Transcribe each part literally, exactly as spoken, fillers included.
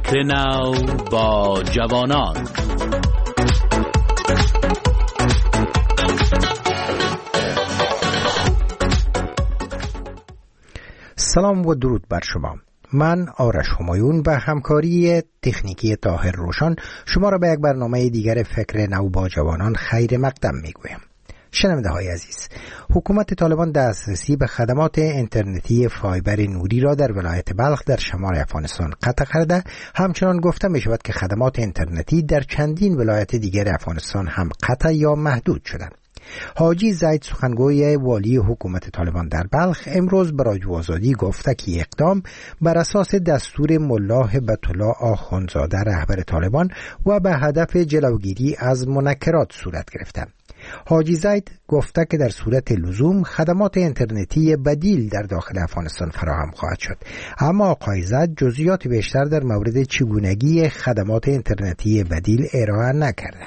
فکر نو با جوانان. سلام و درود بر شما. من آرش همایون به همکاری تکنیکی طاهر روشن شما را به یک برنامه دیگر فکر نو با جوانان خیر مقدم میگویم. شنونده های عزیز، حکومت طالبان دسترسی به خدمات اینترنتی فایبر نوری را در ولایت بلخ در شمال افغانستان قطع کرده. همچنان گفته می شود که خدمات اینترنتی در چندین ولایت دیگر افغانستان هم قطع یا محدود شدند. حاجی زید سخنگوی والی حکومت طالبان در بلخ امروز به رادیو آزادی گفته که اقدام بر اساس دستور ملا هبت الله آخوندزاده رهبر طالبان و به هدف جلوگیری از منکرات صورت گرفته. حاجی زید گفته که در صورت لزوم خدمات اینترنتی بدیل در داخل افغانستان فراهم خواهد شد، اما آقای زید جزئیات بیشتر در مورد چگونگی خدمات اینترنتی بدیل ارائه نکرده.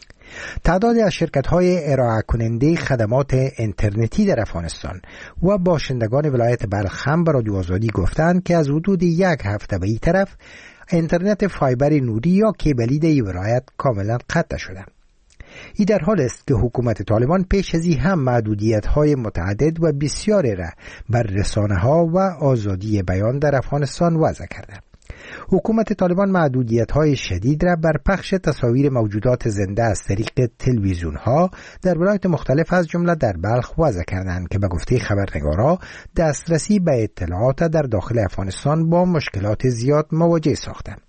تعدادی از شرکت‌های ارائه کننده خدمات اینترنتی در افغانستان و باشندگان ولایت بلخ هم به رادیو آزادی گفتند که از حدود یک هفته به این طرف اینترنت فایبر نوری یا کیبلی در این ولایت کاملا قطع شده. این در حال است که حکومت طالبان پیش از این هم محدودیت‌های متعدد و بسیاری را بر رسانه‌ها و آزادی بیان در افغانستان وضع کرده. حکومت طالبان محدودیت‌های شدید را بر پخش تصاویر موجودات زنده از طریق تلویزیون‌ها در ولایات مختلف از جمله در بلخ وضع کردند که به گفته خبرنگارا دسترسی به اطلاعات در داخل افغانستان با مشکلات زیاد مواجه ساختند.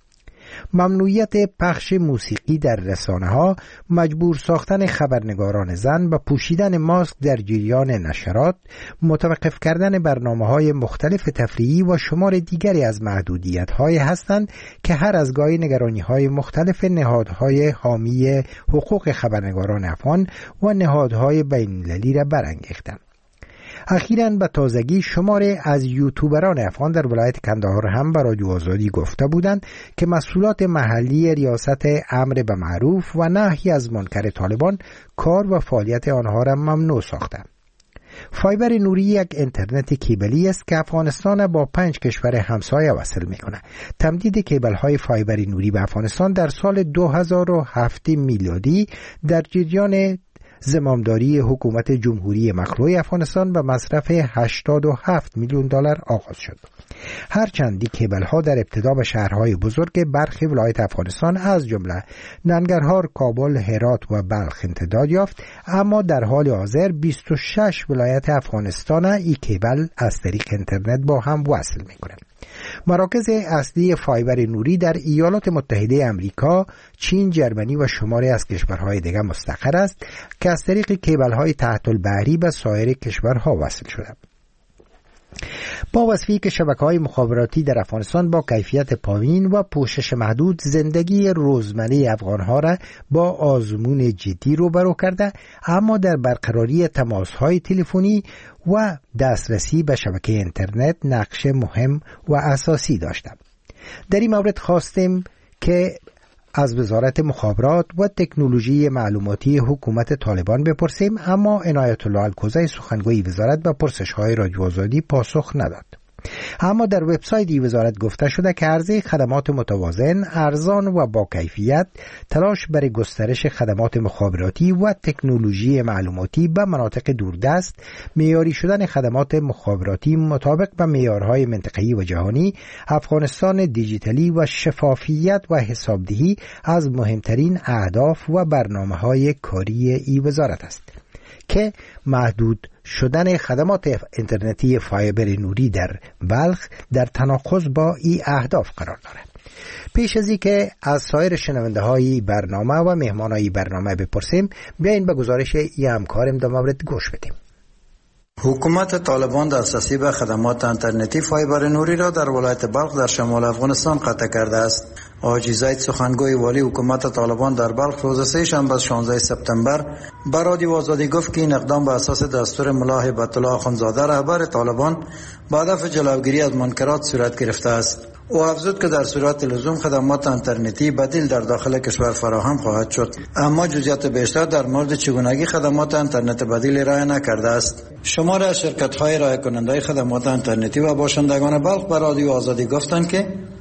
ممنوعیت پخش موسیقی در رسانه‌ها، مجبور ساختن خبرنگاران زن به پوشیدن ماسک در جریان نشرات، متوقف کردن برنامه‌های مختلف تفریحی و شمار دیگری از محدودیت‌های هستند که هر از گاهی نگرانی‌های مختلف نهادهای حامی حقوق خبرنگاران افغان و نهادهای بین‌المللی را برانگیختند. اخیراً به تازگی شماری از یوتیوبران افغان در ولایت کندهار هم به رادیو آزادی گفته بودند که مسئولات محلی ریاست امر به معروف و نهی از منکر طالبان کار و فعالیت آنها را ممنوع ساختند. فایبر نوری یک اینترنت کیبلی است که افغانستان با پنج کشور همسایه وصل می‌کند. تمدید کیبل‌های فایبر نوری به افغانستان در سال دو هزار و هفت میلادی در جریان زمامداری حکومت جمهوری مخلوع افغانستان به مصرف هشتاد و هفت میلیون دلار آغاز شد. هرچند کیبل ها در ابتدا به شهرهای بزرگ برخی ولایت افغانستان از جمله ننگرهار، کابل، هرات و بلخ امتداد یافت، اما در حال حاضر بیست و شش ولایت افغانستان این کیبل از طریق اینترنت با هم وصل می‌کنند. مراکز اصلی فایبر نوری در ایالات متحده امریکا، چین، ژرمنی و شماری از کشورهای دیگر مستقر است که از طریق کیبل‌های تحت البحری به سایر کشورها وصل شده. با وصفی که شبکه‌های مخابراتی در افغانستان با کیفیت پایین و پوشش محدود زندگی روزمره افغان‌ها را با آزمون جدی روبرو کرده، اما در برقراری تماس‌های تلفنی و دسترسی به شبکه اینترنت نقش مهم و اساسی داشته. در این مورد خواستیم که از وزارت مخابرات و تکنولوژی معلوماتی حکومت طالبان بپرسیم، اما عنایت الله الکوزی سخنگوی وزارت به پرسش‌های رادیو آزادی پاسخ نداد. اما در وبسایت وزارت گفته شده که عرضه خدمات متوازن، ارزان و با کیفیت، تلاش برای گسترش خدمات مخابراتی و تکنولوژی معلوماتی به مناطق دوردست، معیاری شدن خدمات مخابراتی مطابق به معیارهای منطقه‌ای و جهانی، افغانستان دیجیتالی و شفافیت و حسابدهی از مهمترین اهداف و برنامه‌های کاری این وزارت است که محدود شدن خدمات اینترنتی فایبر نوری در بلخ در تناقض با این اهداف قرار دارد. پیش از اینکه از سایر شنونده های برنامه و مهمان های برنامه بپرسیم، بیاین به گزارش ای همکارم در مورد گوش بدیم. حکومت طالبان دسترسی به خدمات اینترنتی فایبر نوری را در ولایت بلخ در شمال افغانستان قطع کرده است. حاجی زید سخنگوی والی حکومت طالبان در بلخ روز سه شنبه شانزده سپتامبر به رادیو آزادی گفت که این اقدام به اساس دستور ملا هبت الله آخوندزاده رهبر طالبان به هدف جلوگیری از منکرات صورت گرفته است. او افزود که در صورت لزوم خدمات اینترنتی بدیل در داخل کشور فراهم خواهد شد، اما جزئیات بیشتر در مورد چگونگی خدمات اینترنت بدیل ارائه نکرده است. شماری از شرکت‌های ارائه کننده خدمات اینترنتی و باشندگان بلخ به رادیو آزادی گفتند که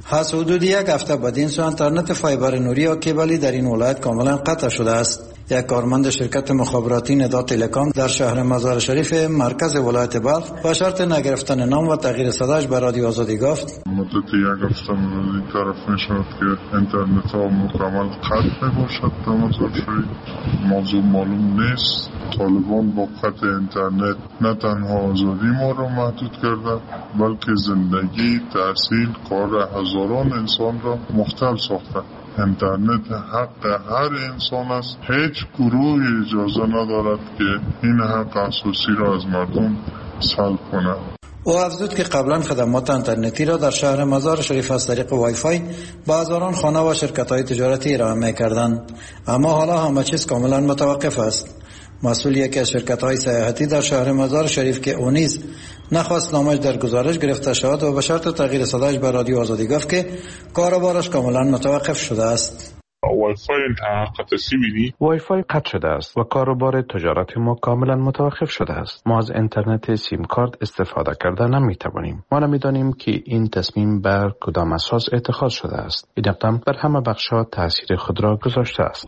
از حدود یک هفته بعد این سو اینترنت فایبر نوری یا کیبلی در این ولایت کاملا قطع شده است. یک کارمند شرکت مخابراتی ندا تلکام در شهر مزار شریف مرکز ولایت بلخ با شرط نگرفتن نام و تغییر صداش به رادیو آزادی گفت مدت یک هفته این طرف میشد که اینترنت ها مکمل قطع میباشد در مزار شریف. موضوع معلوم نیست. طالبان با قطع اینترنت نه تنها آزادی ما را محدود کرده بلکه زندگی، تحصیل، کار هزاران انسان را مختل ساخته. اینترنت حق هر انسان است. هیچ گروهی اجازه ندارد که این حق اساسی را از مردم سلب کند. او افزود که قبلا خدمات اینترنتی را در شهر مزار شریف از طریق وای فای به هزاران خانه و شرکت‌های تجارتی ارائه می‌کردند، اما حالا همه چیز کاملا متوقف است. مسئول یکی از شرکت‌های سیاحتی در شهر مزار شریف که او نیز نخواست نامش در گزارش گرفته شود و به شرط تغییر صدایش به رادیو آزادی گفت که کاروبارش کاملا متوقف شده است. وای فای قطع سیبیدی؟ وای فای قطع شده است و کاروبار تجارتی ما کاملا متوقف شده است. ما از اینترنت سیم کارت استفاده کرده نمی توانیم. ما نمیدانیم که این تصمیم بر کدام اساس اتخاذ شده است. این اقدام بر همه بخش‌ها تاثیر خود را گذاشته است.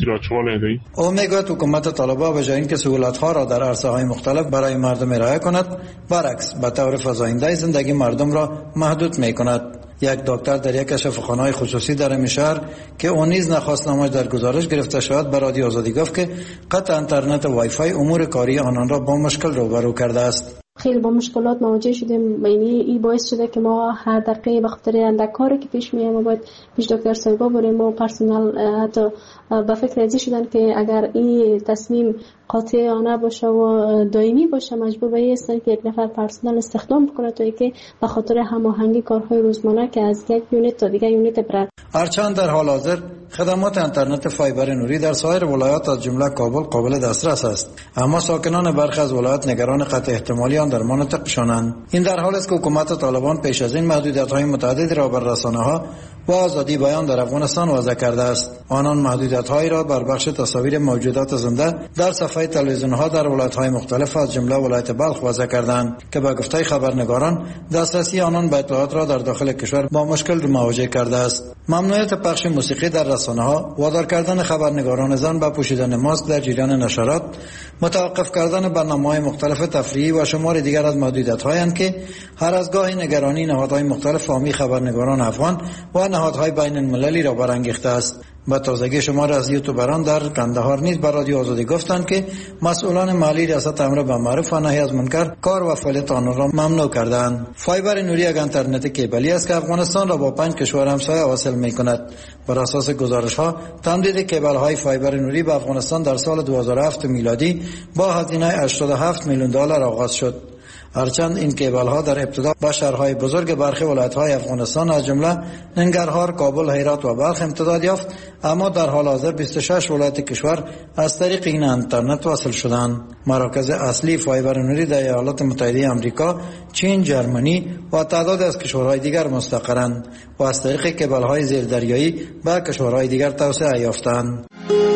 او میگوید حکومت طالبان به جای اینکه سهولت‌ها را در عرصه‌های مختلف برای مردم ارائه کند، برعکس به طور فزاینده زندگی مردم را محدود می‌کند. یک دکتر در یک شفاخانه‌های خصوصی در این شهر که اون نیز نخواست نامش در گزارش گرفته شود به رادیو آزادی گفت که قطع اینترنت وای فای امور کاری آنان را با مشکل روبرو کرده است. خیلی با مشکلات مواجه شدیم. یعنی این باعث شده که ما هر دقیقه به خاطر اندک کاری که پیش میاد ما باید پیش دکتر صاحبا بریم و پرسنل حتی به فکر ازی شدن که اگر این تصمیم قاطعانه باشه و دائمی باشه مجبور به این است که یک نفر پرسنل استخدام بکنه تا اینکه به خاطر هماهنگی کارهای روزمره که از یک یونیت تا دیگر یونیت بره. هرچند در حال حاضر خدمات اینترنت فایبر نوری در سایر ولایات از جمله کابل قابل دسترس است، اما ساکنان برخی از ولایات نگران قطع احتمالی آن در مناطقشانند. این در حالی است که حکومت طالبان پیش از این محدودیت‌های متعددی را بر رسانه‌ها و آزادی بیان در افغانستان وضع کرده است. آنان محدودیت‌هایی را بر بخش تصاویر موجودات زنده در صفحه تلویزیون‌ها در ولایت‌های مختلف از جمله ولایت بلخ وضع کردند که به گفته خبرنگاران دسترسی آنان به اطلاعات را در داخل کشور با مشکل مواجه کرده است. ممنوعیت پخش موسیقی در رسانه‌ها، وادار کردن خبرنگاران زن به پوشیدن ماسک در جریان نشرات، متوقف کردن برنامه‌های مختلف تفریحی و شمار دیگر از محدودیت‌هایی که هر از گاهی نگرانی نهادهای مختلف فامی خبرنگاران افغان و نهادهای بین المللی را برانگیخته است. به تازگی شمار از یوتیوبران در قندهار نیز به رادیو آزادی گفتند که مسئولان محلی ریاست امر به معروف و نهی از منکر کار و فعالیت آنها را ممنوع کردند. فایبر نوری یک اینترنت کیبلی است که افغانستان را با پنج کشور همسایه واصل می‌کند. بر اساس گزارش‌ها تمدید کیبل‌های فایبر نوری به افغانستان در سال دو هزار و هفت میلادی با هزینه هشتاد و هفت میلیون دلار آغاز شد. هرچند این کیبل ها در ابتدا به شهرهای بزرگ برخی ولایت های افغانستان از جمله ننگرهار، کابل، هرات و بلخ امتداد یافت، اما در حال حاضر بیست و شش ولایت کشور از طریق این اینترنت واصل شدند. مراکز اصلی فایبر نوری در ایالات متحده آمریکا، چین، جرمنی و تعداد از کشورهای دیگر مستقرند و از طریق کیبل های زیردریایی به کشورهای دیگر توسعه یافتند.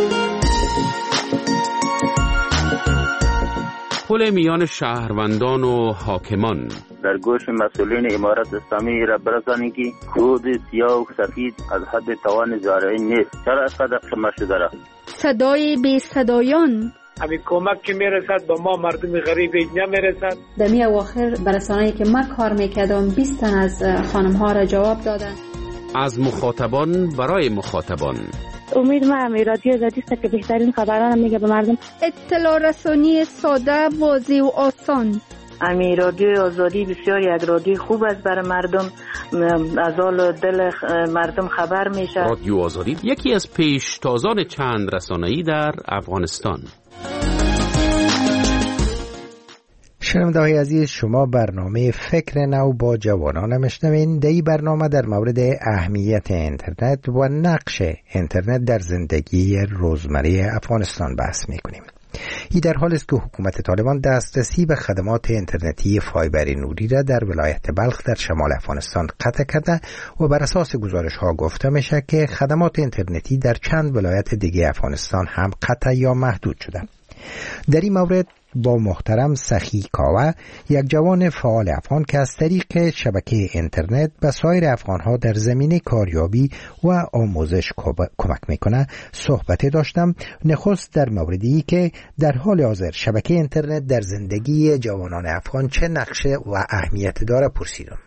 پل میان شهروندان و حاکمان در گوش مسئولین امارت اسلامی را برسانید که خود سیاه و سفید از حد توان زارعین نیست. چرا اسقدر شما شده را؟ صدای بی صدایان همین کمک که میرسد با ما مردم غریب نمیرسد. دمی اواخر برسانه‌ای که ما کار میکردم بیست تن از خانم ها را جواب دادن. از مخاطبان برای مخاطبان. امید ما همی رادیو آزادی است که بهترین خبران میگه به مردم. اطلاع رسانی ساده، واضح و آسان. امی رادیو آزادی بسیار یک رادیو خوب است برای مردم، از حال دل مردم خبر میشه. رادیو آزادی یکی از پیشتازان چند رسانه‌ای در افغانستان. شنونده‌های عزیز، شما برنامه فکر نو با جوانان میشنوین. در این برنامه در مورد اهمیت اینترنت و نقش اینترنت در زندگی روزمره افغانستان بحث میکنیم. این در حال است که حکومت طالبان دسترسی به خدمات اینترنتی فایبر نوری را در ولایت بلخ در شمال افغانستان قطع کرده و بر اساس گزارش ها گفته میشه که خدمات اینترنتی در چند ولایت دیگه افغانستان هم قطع یا محدود شده. در این مورد با محترم سخی کاوه، یک جوان فعال افغان که از طریق شبکه اینترنت به سایر افغانها در زمینه کاریابی و آموزش کمک میکنه صحبت داشتم. نخست در موردی که در حال حاضر شبکه اینترنت در زندگی جوانان افغان چه نقشه و اهمیت داره پرسیدم.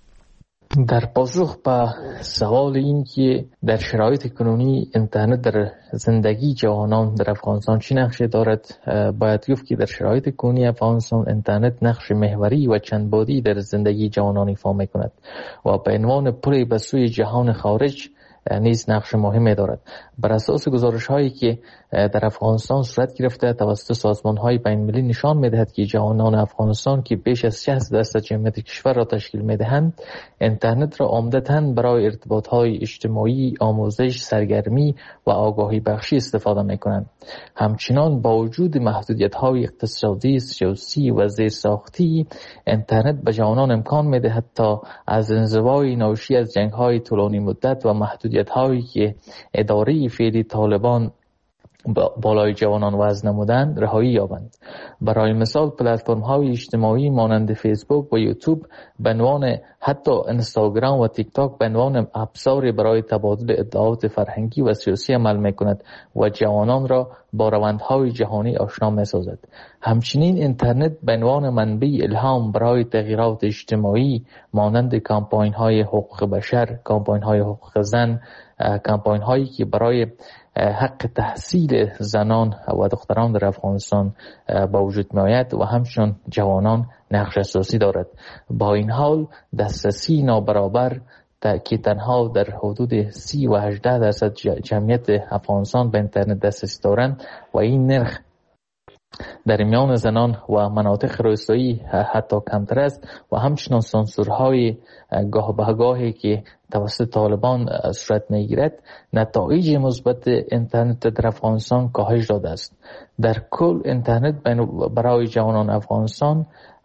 در پاسخ به سوال این که در شرایط کنونی اینترنت در زندگی جوانان در افغانستان چه نقشه دارد، باید گفت که در شرایط کنونی افغانستان اینترنت نقش محوری و چند بعدی در زندگی جوانان ایفا میکند و به عنوان پلی به سوی جهان خارج نیز نقش مهمی دارد. بر اساس گزارش هایی که در افغانستان صورت گرفته توسط سازمان های بین المللی نشان میدهد که جوانان افغانستان که بیش از شصت درصد جمعیت کشور را تشکیل میدهند، اینترنت را عمدتاً برای ارتباط های اجتماعی، آموزش، سرگرمی و آگاهی بخشی استفاده میکنند. همچنان با وجود محدودیت های اقتصادی، سیاسی و زیرساختی، اینترنت به جوانان امکان میدهد تا از انزوای ناشی از جنگ های طولانی مدت و محدودیت هایی که اداره فعلی طالبان بالای جوانان وضع نمودند رهایی یابند. برای مثال پلتفرم های اجتماعی مانند فیسبوک و یوتیوب به عنوان حتی اینستاگرام و تیک تاک به عنوان ابزاری برای تبادل اطلاعات فرهنگی و سیاسی عمل میکند و جوانان را با روندهای جهانی آشنا میسازد. همچنین اینترنت به عنوان منبع الهام برای تغییرات اجتماعی مانند کمپاین های حقوق بشر، کمپاین های حقوق زن، کمپاین هایی که برای حق تحصیل زنان و دختران در افغانستان با وجود می آید و همچنین جوانان نقش اساسی دارد. با این حال دسترسی نابرابر که تنها در حدود سی و هجده درصد جمعیت افغانستان به اینترنت دسترسی دارند و این نرخ در میان زنان و مناطق روستایی حتی کمتر است و همچنان سانسورهای گاه به گاهی که توسط طالبان صورت میگیرد نتایج مثبت اینترنت در افغانستان کاهش داده است. در کل اینترنت برای جوانان افغانستان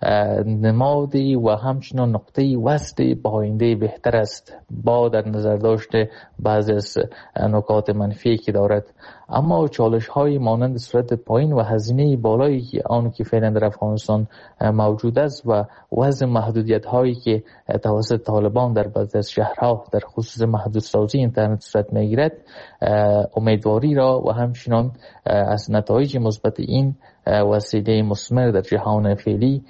نمادی و همچنان نقطه وصل با آینده بهتر است، با در نظر داشته بعضی از نکات منفی که دارد. اما چالش های مانند صورت پایین و هزینه بالایی که آن که فعلا در افغانستان موجود است و وضع محدودیت هایی که توسط طالبان در بعضی از شهرها در خصوص محدودسازی اینترنت صورت میگیرد، امیدواری را و همچنان از نتایج مثبت این وسیله مثمر در جهان فعلی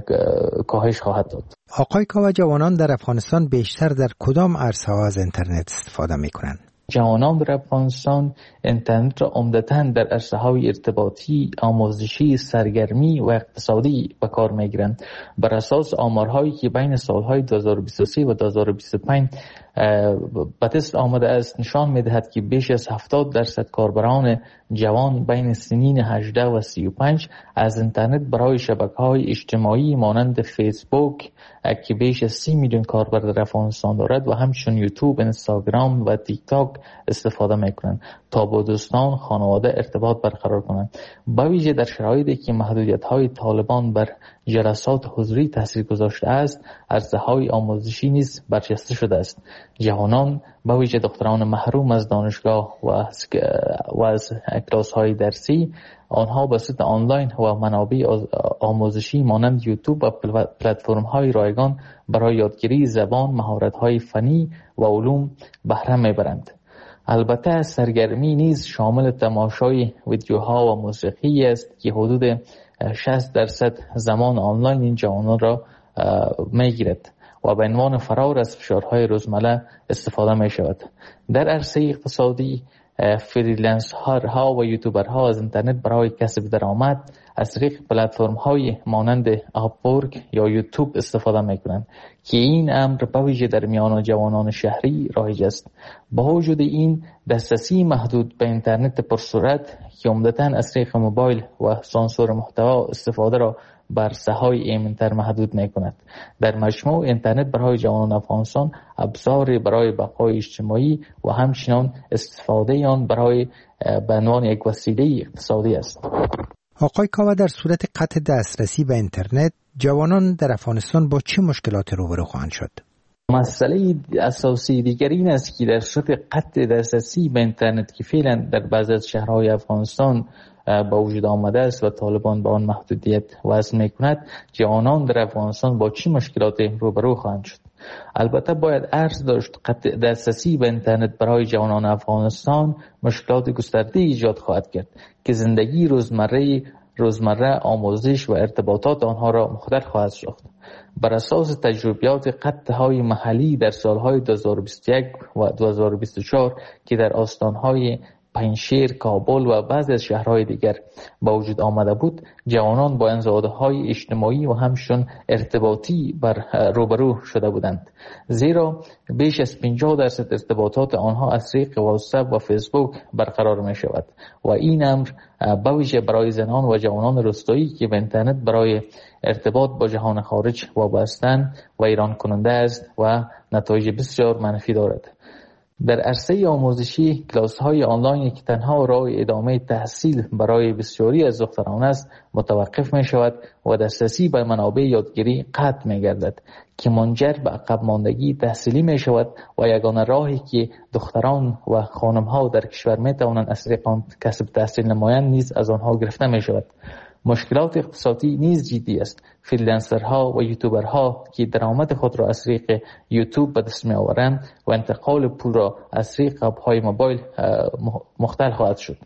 کاهش خواهد داد. آقای کاوه، جوانان در افغانستان بیشتر در کدام عرصه‌ها از اینترنت استفاده میکنند؟ جوانان در افغانستان اینترنت را عمدتاً در عرصه‌های ارتباطی، آموزشی، سرگرمی و اقتصادی به کار میگیرند. بر اساس آمارهایی که بین سالهای دو هزار و بیست و سه و دو هزار و بیست و پنج به دست آمده است، نشان میدهد که بیش از هفتاد درصد کاربران جوان بین سنین هجده و سی و پنج از اینترنت برای شبکه‌های اجتماعی مانند فیسبوک که بیش از سی میلیون کاربر در افغانستان دارد و همچنین یوتیوب، اینستاگرام و تیک تاک استفاده میکنند تا با دوستان، خانواده ارتباط برقرار کنند. با ویژه در شرایطی که محدودیت‌های طالبان بر جلسات حضوری تاثیر گذاشته است، عرصه‌های آموزشی نیز برجسته شده است. جوانان با ویژه دختران محروم از دانشگاه و از, و از کلاس‌های درسی، آنها به صورت آنلاین و منابع آموزشی مانند یوتیوب و پلتفرم‌های رایگان برای یادگیری زبان، مهارت‌های فنی و علوم بهره میبرند. البته سرگرمی نیز شامل تماشای ویدیوها و موسیقی است که حدود شصت درصد زمان آنلاین این جوانان را میگیرد و به عنوان فرار از فشارهای روزمره استفاده می شود. در عرصه اقتصادی، فریلنس ها و یوتیوبرها از اینترنت برای کسب درآمد از طریق پلتفرم های مانند آپورک یا یوتیوب استفاده میکنند که این امر به ویژه در میان جوانان شهری رایج است. با وجود این دسترسی محدود به اینترنت پرسرعت که عمدتاً از طریق موبایل و سانسور محتوا استفاده را بر ساحه‌های ایمن‌تر محدود می‌کند. در مجموع اینترنت برای جوانان افغانستان ابزاری برای بقای اجتماعی و همچنین استفاده آن برای به عنوان یک وسیله اقتصادی است. آقای کاوه، در صورت قطع دسترسی به اینترنت جوانان در افغانستان با چه مشکلات روبرو خواهند شد؟ مسئله اساسی دیگر این است که در صورت قطع دسترسی به اینترنت که فعلا در بعضی از شهرهای افغانستان با وجود آمده است و طالبان با آن محدودیت وضع میکند، جوانان در افغانستان با چه مشکلاتی روبرو خواهند شد؟ البته باید عرض داشت قطع دسترسی به اینترنت برای جوانان افغانستان مشکلات گسترده ایجاد خواهد کرد که زندگی روزمره روزمره آموزش و ارتباطات آنها را مختل خواهد ساخت. بر اساس تجربیات قطع های محلی در سالهای دو هزار و بیست و یک و دو هزار و بیست و چهار که در آستانهای پنجشیر، کابل و بعضی از شهرهای دیگر با وجود آمده بود، جوانان با انزوادهای اجتماعی و همچنین ارتباطی بر روبرو شده بودند، زیرا بیش از پنجاه درصد ارتباطات آنها از طریق واتساپ و فیسبوک برقرار می شود و این امر به ویژه برای زنان و جوانان روستایی که به اینترنت برای ارتباط با جهان خارج وابسته‌اند و ایران کننده است و نتایج بسیار منفی دارد. در عرصه آموزشی، کلاس های آنلاین که تنها راه ادامه تحصیل برای بسیاری از دختران است متوقف می شود و دسترسی به منابع یادگیری قطع می گردد که منجر به عقب ماندگی تحصیلی می شود و یگانه راهی که دختران و خانم ها در کشور می توانند از طریق آن کسب تحصیل نمایند نیز از آنها گرفته می شود. مشکلات اقتصادی نیز جدی است. فریلنسرها و یوتیوبرها که درآمد خود را از طریق یوتیوب به دست می آورند و انتقال پول را از طریق اپ‌های موبایل مختل خواهد شد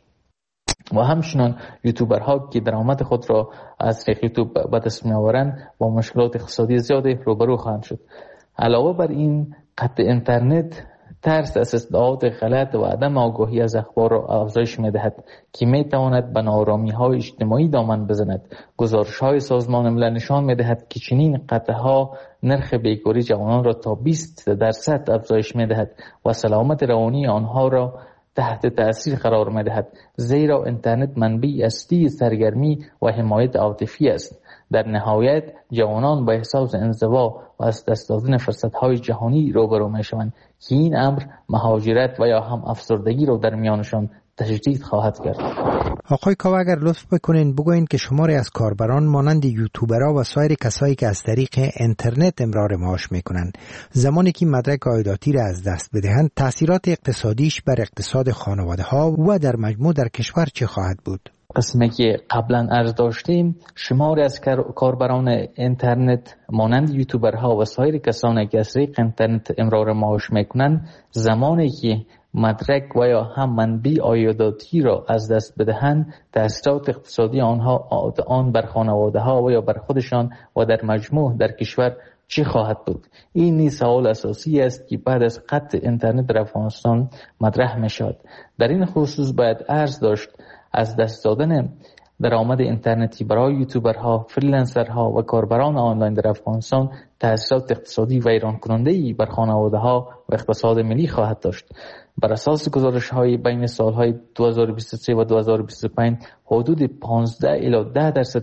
و همچنین یوتیوبرها که درآمد خود را از طریق یوتیوب به دست می آورند با مشکلات اقتصادی زیادی روبرو خواهند شد. علاوه بر این، قطع اینترنت ترس از اطلاعات غلط و عدم آگاهی از اخبار را افزایش می‌دهد که می‌تواند به ناآرامی‌های اجتماعی دامن بزند. گزارش‌های سازمان ملل نشان می‌دهد که چنین قطع‌ها نرخ بیکاری جوانان را تا بیست درصد افزایش می‌دهد و سلامت روانی آنها را تحت تأثیر قرار می‌دهد، زیرا اینترنت منبع اصلی سرگرمی و حمایت عاطفی است. در نهایت جوانان با احساس انزوا و از دست دادن فرصت‌های جهانی روبرو می‌شوند که این امر مهاجرت و یا هم افسردگی را در میانشان تشدید خواهد کرد. آقای کاوه اگر لطف بکنین بگوین که شماری از کاربران مانند یوتیوبرها و سایر کسایی که از طریق اینترنت امرار معاش میکنند زمانی که مدرک عایداتی را از دست بدهند تاثیرات اقتصادیش بر اقتصاد خانواده ها و در مجموع در کشور چه خواهد بود؟ قسمی که قبلا عرض داشتیم، شماری از کاربران اینترنت مانند یوتیوبرها و سایر کسانی که از طریق اینترنت امرار معاش میکنند زمانی که مدرک و یا هم منبع عایداتی را از دست بدهند تأثیرات اقتصادی آنها آن بر خانواده ها و یا بر خودشان و در مجموع در کشور چی خواهد بود؟ این نیز سوال اساسی است که بعد از قطع اینترنت در افغانستان مطرح می شود. در این خصوص باید عرض داشت از دست دادن درآمد اینترنتی برای یوتیوبرها، فریلنسرها و کاربران آنلاین در افغانستان تأثیرات اقتصادی و ویران کننده‌ای بر خانواده‌ها و اقتصاد ملی خواهد داشت. بر اساس گزارش‌های بین سال‌های دو هزار و بیست و سه و دو هزار و بیست و پنج حدود پانزده الی ده درصد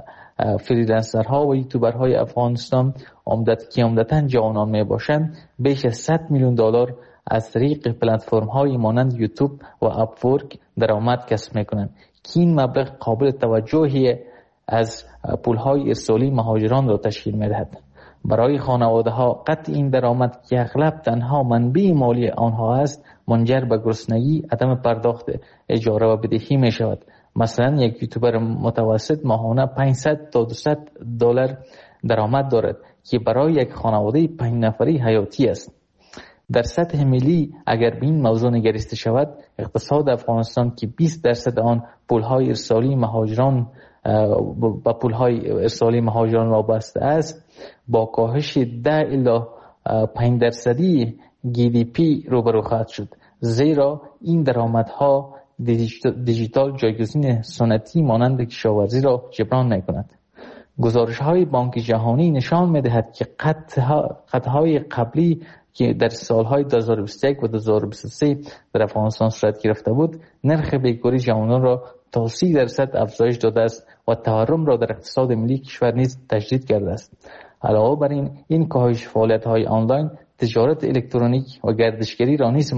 فریلنسرها و یوتیوبرهای افغانستان عمدت که عمدتاً جوانان میباشند بیش از صد میلیون دلار از طریق پلتفرم‌های مانند یوتیوب و اپورک درآمد کسب می‌کنند که این مبلغ قابل توجهی از پول‌های ارسالی مهاجران را تشکیل می‌دهد. برای خانواده‌ها قطع این درآمد که اغلب تنها منبع مالی آنها است منجر به گرسنگی، عدم پرداخت اجاره و بدهی می‌شود. مثلا یک یوتیوبر متوسط ماهانه پانصد تا دویست دلار درآمد دارد که برای یک خانواده پنج نفری حیاتی است. در سطح ملی اگر به این موضوع نگریسته شود، اقتصاد افغانستان که بیست درصد آن پولهای ارسالی مهاجران با پولهای ارسالی مهاجران وابسته است، با کاهش ده الی پنج درصدی جی دی پی روبرو خواهد شد، زیرا این درآمدها دیجیتال جایگزین سنتی مانند کشاورزی را جبران نکند. گزارش‌های بانک جهانی نشان می‌دهد که قطع‌های قبلی که در سالهای دو هزار و بیست و یک و دو هزار و بیست و سه در افغانستان صورت گرفته بود، نرخ بیکاری جوانان را تا سی درصد افزایش داده است و تورم را در اقتصاد ملی کشور نیز تشدید کرده است. علاوه بر این، این کاهش فعالیت‌های آنلاین، تجارت الکترونیک و گردشگری را نیز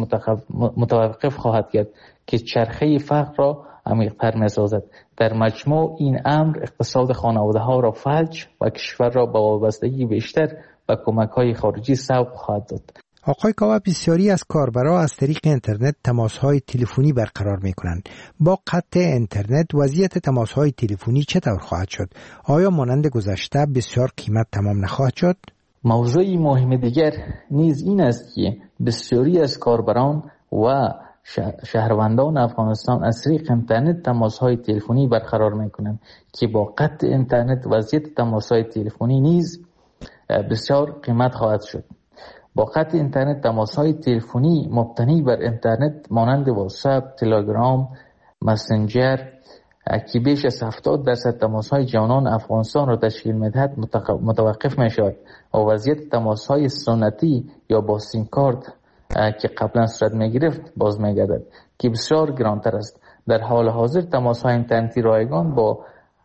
متوقف خواهد کرد که چرخه فقر را عمیق‌تر می‌سازد. در مجموع این امر اقتصاد خانواده‌ها را فلج و کشور را با وابستگی بیشتر و کمک‌های خارجی سوق خواهد داد. آقای کاوه، بسیاری از کاربران از طریق اینترنت تماس‌های تلفنی برقرار می‌کنند. با قطع اینترنت وضعیت تماس‌های تلفنی چطور خواهد شد؟ آیا مانند گذشته بسیار قیمت تمام نخواهد شد؟ موضوع مهم دیگر نیز این است که بسیاری از کاربران و شهروندان افغانستان از طریق اینترنت تماس‌های تلفنی برقرار می‌کنند که با قطع اینترنت وضعیت تماس‌های تلفنی نیز بسیار قیمت خواهد شد. با قطع اینترنت تماس‌های تلفنی مبتنی بر اینترنت مانند واتساپ، تلگرام، مسنجر که بیش از هفتاد درصد تماس‌های جوانان افغانستان را تشکیل می‌دهد متوقف می‌شود و وضعیت تماس‌های سنتی یا با سیم کارت که قبلا صورت می‌گرفت باز می‌گردد که بسیار گرانتر است. در حال حاضر تماس‌های اینترنتی رایگان با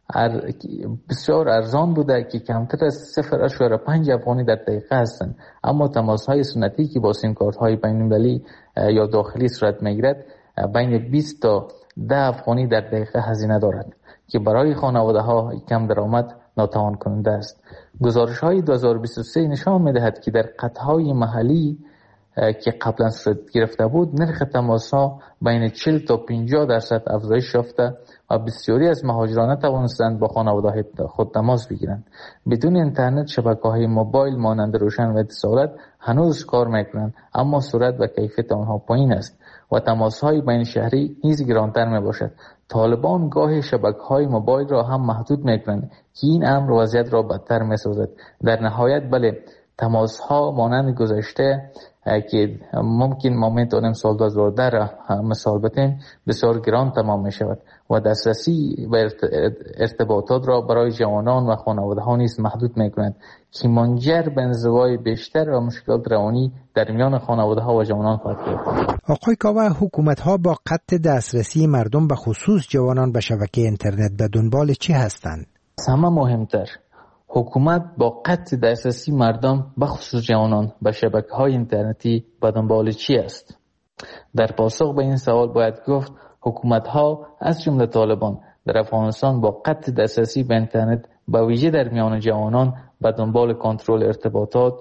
بسیار ارزان بوده که کمتر از صفر ممیز پنج افغانی در دقیقه هستند، اما تماس‌های سنتی که با سیم کارت‌های بین‌المللی یا داخلی صورت می‌گیرد بین بیست تا ده افغانی در دقیقه هزینه دارد که برای خانواده‌ها کم درآمد ناتوان کننده است. گزارش‌های دو هزار و بیست و سه نشان می‌دهد که در قطعه‌های محلی که قبلا صورت گرفته بود نرخ تماس‌ها بین چهل تا پنجاه درصد افزایش یافته و بسیاری از مهاجران توانستند با خانواده خود تماس بگیرند. بدون اینترنت شبکه‌های موبایل مانند روشن و اتصالات هنوز کار می‌کنند، اما سرعت و کیفیت آنها پایین است و تماس‌های بین شهری نیز گرانتر میباشد. طالبان گاهی شبکه‌های موبایل را هم محدود می‌کنند که این امر وضعیت را بدتر می‌سازد. در نهایت بله، تماس‌ها مانند گذشته که ممکن ما میتونیم سال دو هزار و ده را مثال بتیم بسیار گران تمام می شود و دسترسی به ارتباطات را برای جوانان و خانواده ها نیز محدود می کند که منجر به انزوای بیشتر و مشکلات روانی در میان خانواده ها و جوانان خواهد بود. آقای کاوه، حکومت ها با قطع دسترسی مردم به خصوص جوانان به شبکه اینترنت به دنبال چی هستند؟ همه مهمتر، حکومت با قطع دسترسی مردم به خصوص جوانان به شبکه‌های اینترنتی به دنبال چی است؟ در پاسخ به این سوال باید گفت حکومت‌ها از جمله طالبان در افغانستان با قطع دسترسی به اینترنت به ویژه در میان جوانان به دنبال کنترل ارتباطات،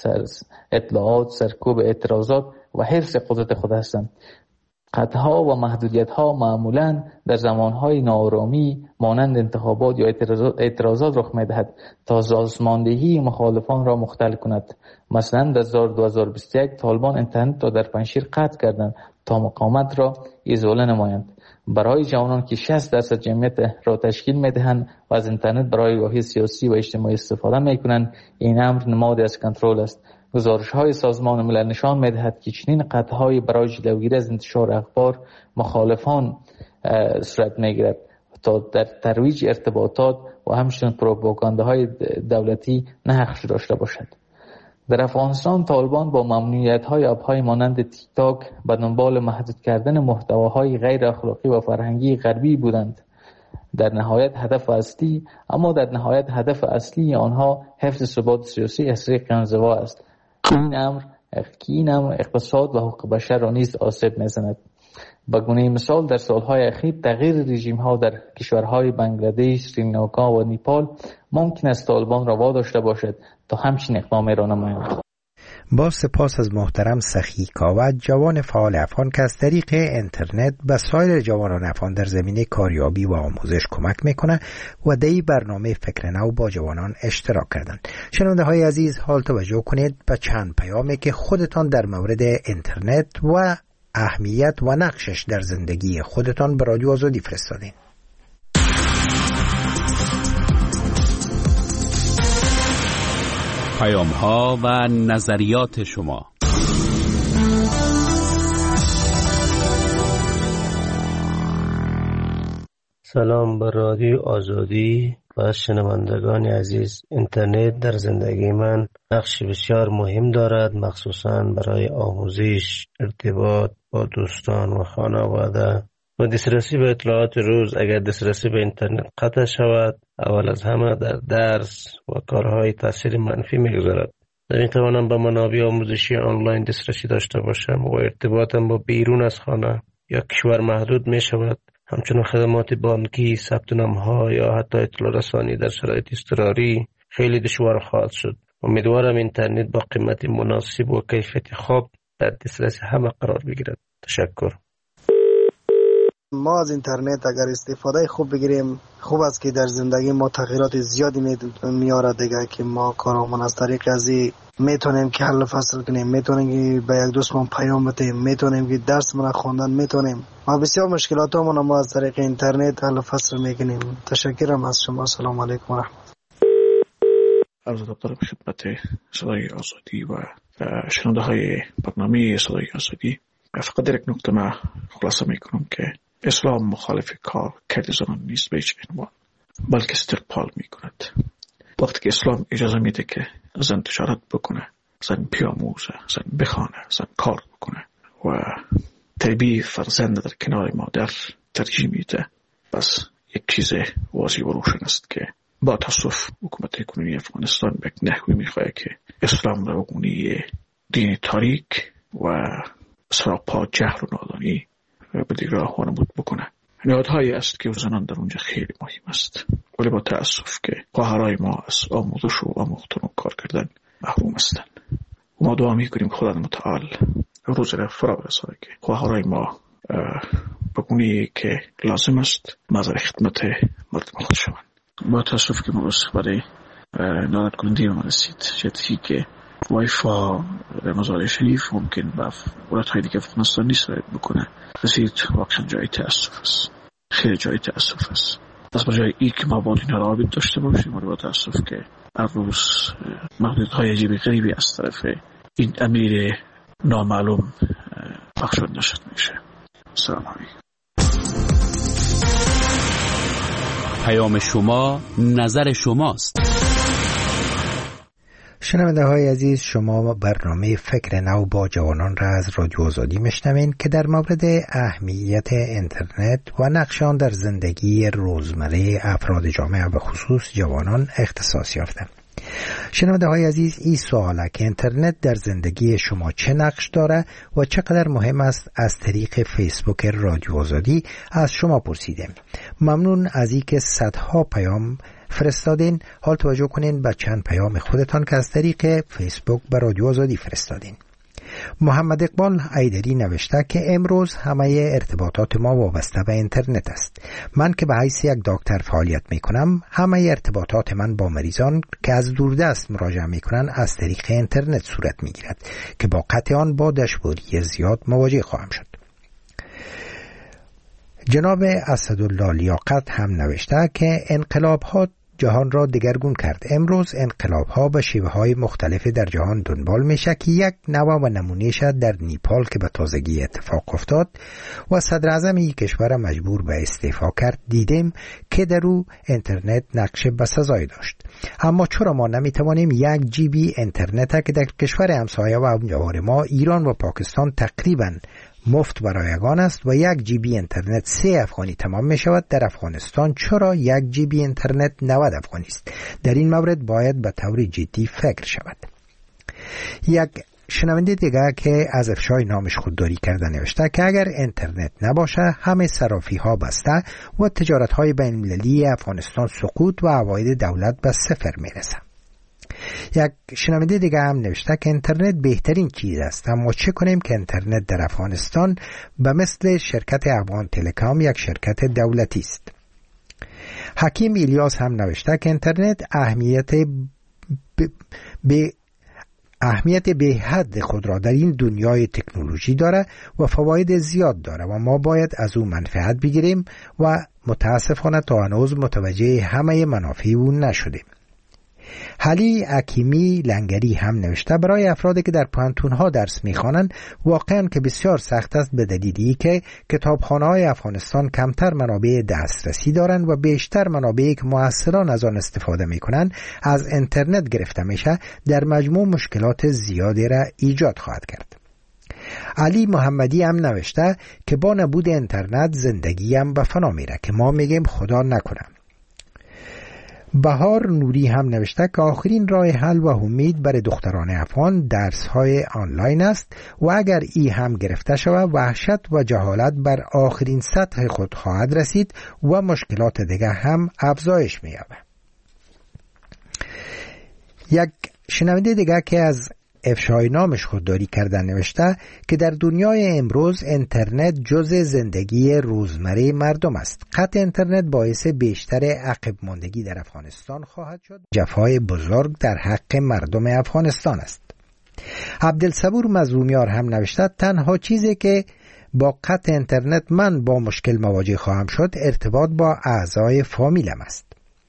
اطلاعات، سرکوب اعتراضات و حفظ قدرت خود هستند. قطعها و محدودیت‌ها معمولاً در زمانهای ناآرامی مانند انتخابات یا اعتراضات رخ می‌دهد تا سازماندهی مخالفان را مختل کند. مثلا در سال دو هزار و بیست و یک طالبان اینترنت را در پنجشیر قطع کردند تا مقاومت را ایزوله نمایند. برای جوانان که شصت درصد جمعیت را تشکیل می‌دهند و از اینترنت برای راه سیاسی و اجتماعی استفاده می‌کنند، این امر نمادی از کنترل است. گزارش‌های سازمان ملل نشان می‌دهد که چنین قطعه‌های برای جلوگیری از انتشار اخبار مخالفان صورت می‌گیرد تا در ترویج ارتباطات و همچنین پروپاگانداهای دولتی نقش داشته باشد. در افغانستان طالبان با ممنوعیت‌های اپ‌های مانند تیک تاک به دنبال محدود کردن محتواهای غیر اخلاقی و فرهنگی غربی بودند. در نهایت هدف اصلی اما در نهایت هدف اصلی آنها حفظ ثبات سیاسی از طریق انزوا است. این امر که این امر اقتصاد و حقوق بشر را نیز آسیب می‌زند. به گونه مثال در سالهای اخیر تغییر رژیم‌ها در کشورهای بنگلادش، سریلانکا و نیپال ممکن است طالبان را واداشته باشد تا همچین اقدامی را نمایند. با سپاس از محترم سخی کاوه، جوان فعال افغان که از طریق اینترنت به سایر جوانان افغان در زمینه کاریابی و آموزش کمک میکنه و در برنامه فکر نو با جوانان اشتراک کردند. شنونده های عزیز، حال توجه کنید به چند پیامی که خودتان در مورد اینترنت و اهمیت و نقشش در زندگی خودتان به رادیو آزادی فرستادین. پیام ها و نظریات شما. سلام بر رادیو آزادی و شنوندگان عزیز. اینترنت در زندگی من نقش بسیار مهم دارد، مخصوصاً برای آموزش، ارتباط با دوستان و خانواده و دسترسی به اطلاعات روز. اگر دسترسی به اینترنت قطع شود، اول از همه در درس و کارهای تاثیر منفی میگذارد. نمیتوانم به منابع آموزشی آنلاین دسترسی داشته باشم و ارتباطم با بیرون از خانه یا کشور محدود می شود. همچنین خدمات بانکی، ثبت نام‌ها یا حتی اطلاع رسانی در شرایط اضطراری خیلی دشوار خواهد شد امیدوارم اینترنت با قیمت مناسب و کیفیت خوب در دسترس همه قرار بگیرد. تشکر. ما از اینترنت اگر استفاده خوب بگیریم خوب است که در زندگی ما تغییرات زیادی میاره دیگه، که ما کارامون از طریق ازی میتونیم که حل فصل کنیم، میتونیم که به یک دوستمون پیام بدیم، میتونیم که درس من خوندن میتونیم. ما بسیار مشکلاتمون ما از طریق اینترنت حل فصل میکنیم. تشکرم از شما. سلام علیکم و رحمت. عرض ادب دارم خدمت صدای آزادی و شنونده های برنامه صدای آزادی. فقط در یک نکته ما خلاصه میکنم که اسلام مخالف کار کرد زنان نیست به هیچ عنوان، بلکه استقبال میکند. وقتی که اسلام اجازه میده که زن تجارت بکنه، زن بیاموزه، زن بخوانه، زن کار بکنه و تربیه فرزند در کنار مادر ترجیح میده، پس یک چیز واضح و روشن است که با تاسف حکومت کنونی افغانستان به یک نحوی میخواه که اسلام را بگونی دین تاریک و سراپا جهل و نادانی به دیگران وانمود بکنه. نهادهایی است که زنان در اونجا خیلی مهم است، ولی با تأسف که خواهرای ما از آموزش و آموختن و کار کردن محروم هستند. ما دعا میکنیم خدا متعال روز را فرا برسانه که خواهرای ما بگونی که لازم است مظهر خدمت مردم خود شوند. با تأسف که ما برای نادر کننده ما رسید جدی که وایفا در مزار شریف ممکن به ولایت‌های دیگه افغانستان نیست رسید بکنه، رسید واقعا جای تأسف است، خیلی جای تأسف است. پس بجای ای که ما باید این رابط داشته باشیم، ولی با تأسف که هر روز محدودهای عجیب غریبی از طرف این امیر نامعلوم بخشود نشد میشه. سلام علیکم. پیام شما نظر شماست. شنونده های عزیز، شما برنامه فکر نو با جوانان را از رادیو آزادی میشنوین که در مورد اهمیت اینترنت و نقش آن در زندگی روزمره افراد جامعه و خصوص جوانان اختصاص یافته. شنونده های عزیز، این سواله که اینترنت در زندگی شما چه نقش داره و چقدر مهم است از طریق فیسبوک رادیو آزادی از شما پرسیدیم. ممنون از این که صدها پیام فرستادین. حال توجه کنین به چند پیام خودتان که از طریق فیسبوک به رادیو آزادی فرستادین. محمد اقبال ایدری نوشته که امروز همه ارتباطات ما وابسته به اینترنت است. من که به حیث یک دکتر فعالیت می کنم، همه ارتباطات من با مریضان که از دوردست مراجعه می کنند از طریق اینترنت صورت می گیرد که با قطع آن با دشواری زیاد مواجه خواهم شد. جناب اسدالله لیاقت هم نوشته که انقلاب ها جهان را دگرگون کرد. امروز انقلاب ها به شیوه های مختلف در جهان دنبال میشه که یک نوع و نمونهش در نیپال که به تازگی اتفاق افتاد و صدر اعظم این کشور مجبور به استعفا کرد دیدیم که در او اینترنت نقش بسزایی داشت. اما چرا ما نمیتوانیم یک جی بی اینترنت که در کشور همسایه و همجوار ما ایران و پاکستان تقریباً مفت برای یگان است و یک جی بی اینترنت سه افغانی تمام می شود، در افغانستان چرا یک جی بی اینترنت نود افغانی است؟ در این مورد باید به طور جدی فکر شود. یک شنونده دیگه که از افشای نامش خودداری کرده نوشته که اگر اینترنت نباشه همه صرافی ها بسته و تجارت های بین المللی افغانستان سقوط و عواید دولت به صفر می رسه. یک شنونده دیگه هم نوشته که اینترنت بهترین چیز است، اما چه کنیم که اینترنت در افغانستان به مثل شرکت افغان تلکام یک شرکت دولتی است. حکیم الیاس هم نوشته که اینترنت اهمیت ب... ب... اهمیت به حد خود را در این دنیای تکنولوژی داره و فواید زیاد داره و ما باید از او منفعت بگیریم و متاسفانه تا هنوز متوجه همه منافع او نشدیم. حلی حکیمی لنگری هم نوشته برای افرادی که در پانتون‌ها درس می‌خوانند واقعاً که بسیار سخت است به دلیلی که کتابخانه‌های افغانستان کمتر منابع دسترسی دارند و بیشتر منابعی که مؤثران از آن استفاده می‌کنند از اینترنت گرفته میشه، در مجموع مشکلات زیادی را ایجاد خواهد کرد. علی محمدی هم نوشته که با نبود اینترنت زندگی هم به فنا میره که ما میگیم خدا نکنه. بهار نوری هم نوشته که آخرین راه حل و امید برای دختران افغان درس های آنلاین است و اگر ای هم گرفته شود وحشت و جهالت بر آخرین سطح خود خواهد رسید و مشکلات دیگه هم افزایش می‌یابد. یک شنونده دیگه که از افشای نامش خودداری کردن نوشته که در دنیای امروز اینترنت جزء زندگی روزمره مردم است. قطع اینترنت باعث بیشتر عقب ماندگی در افغانستان خواهد شد. جفای بزرگ در حق مردم افغانستان است. عبدالصبور مظلومیار هم نوشته تنها چیزی که با قطع اینترنت من با مشکل مواجه خواهم شد ارتباط با اعضای فامیلم است.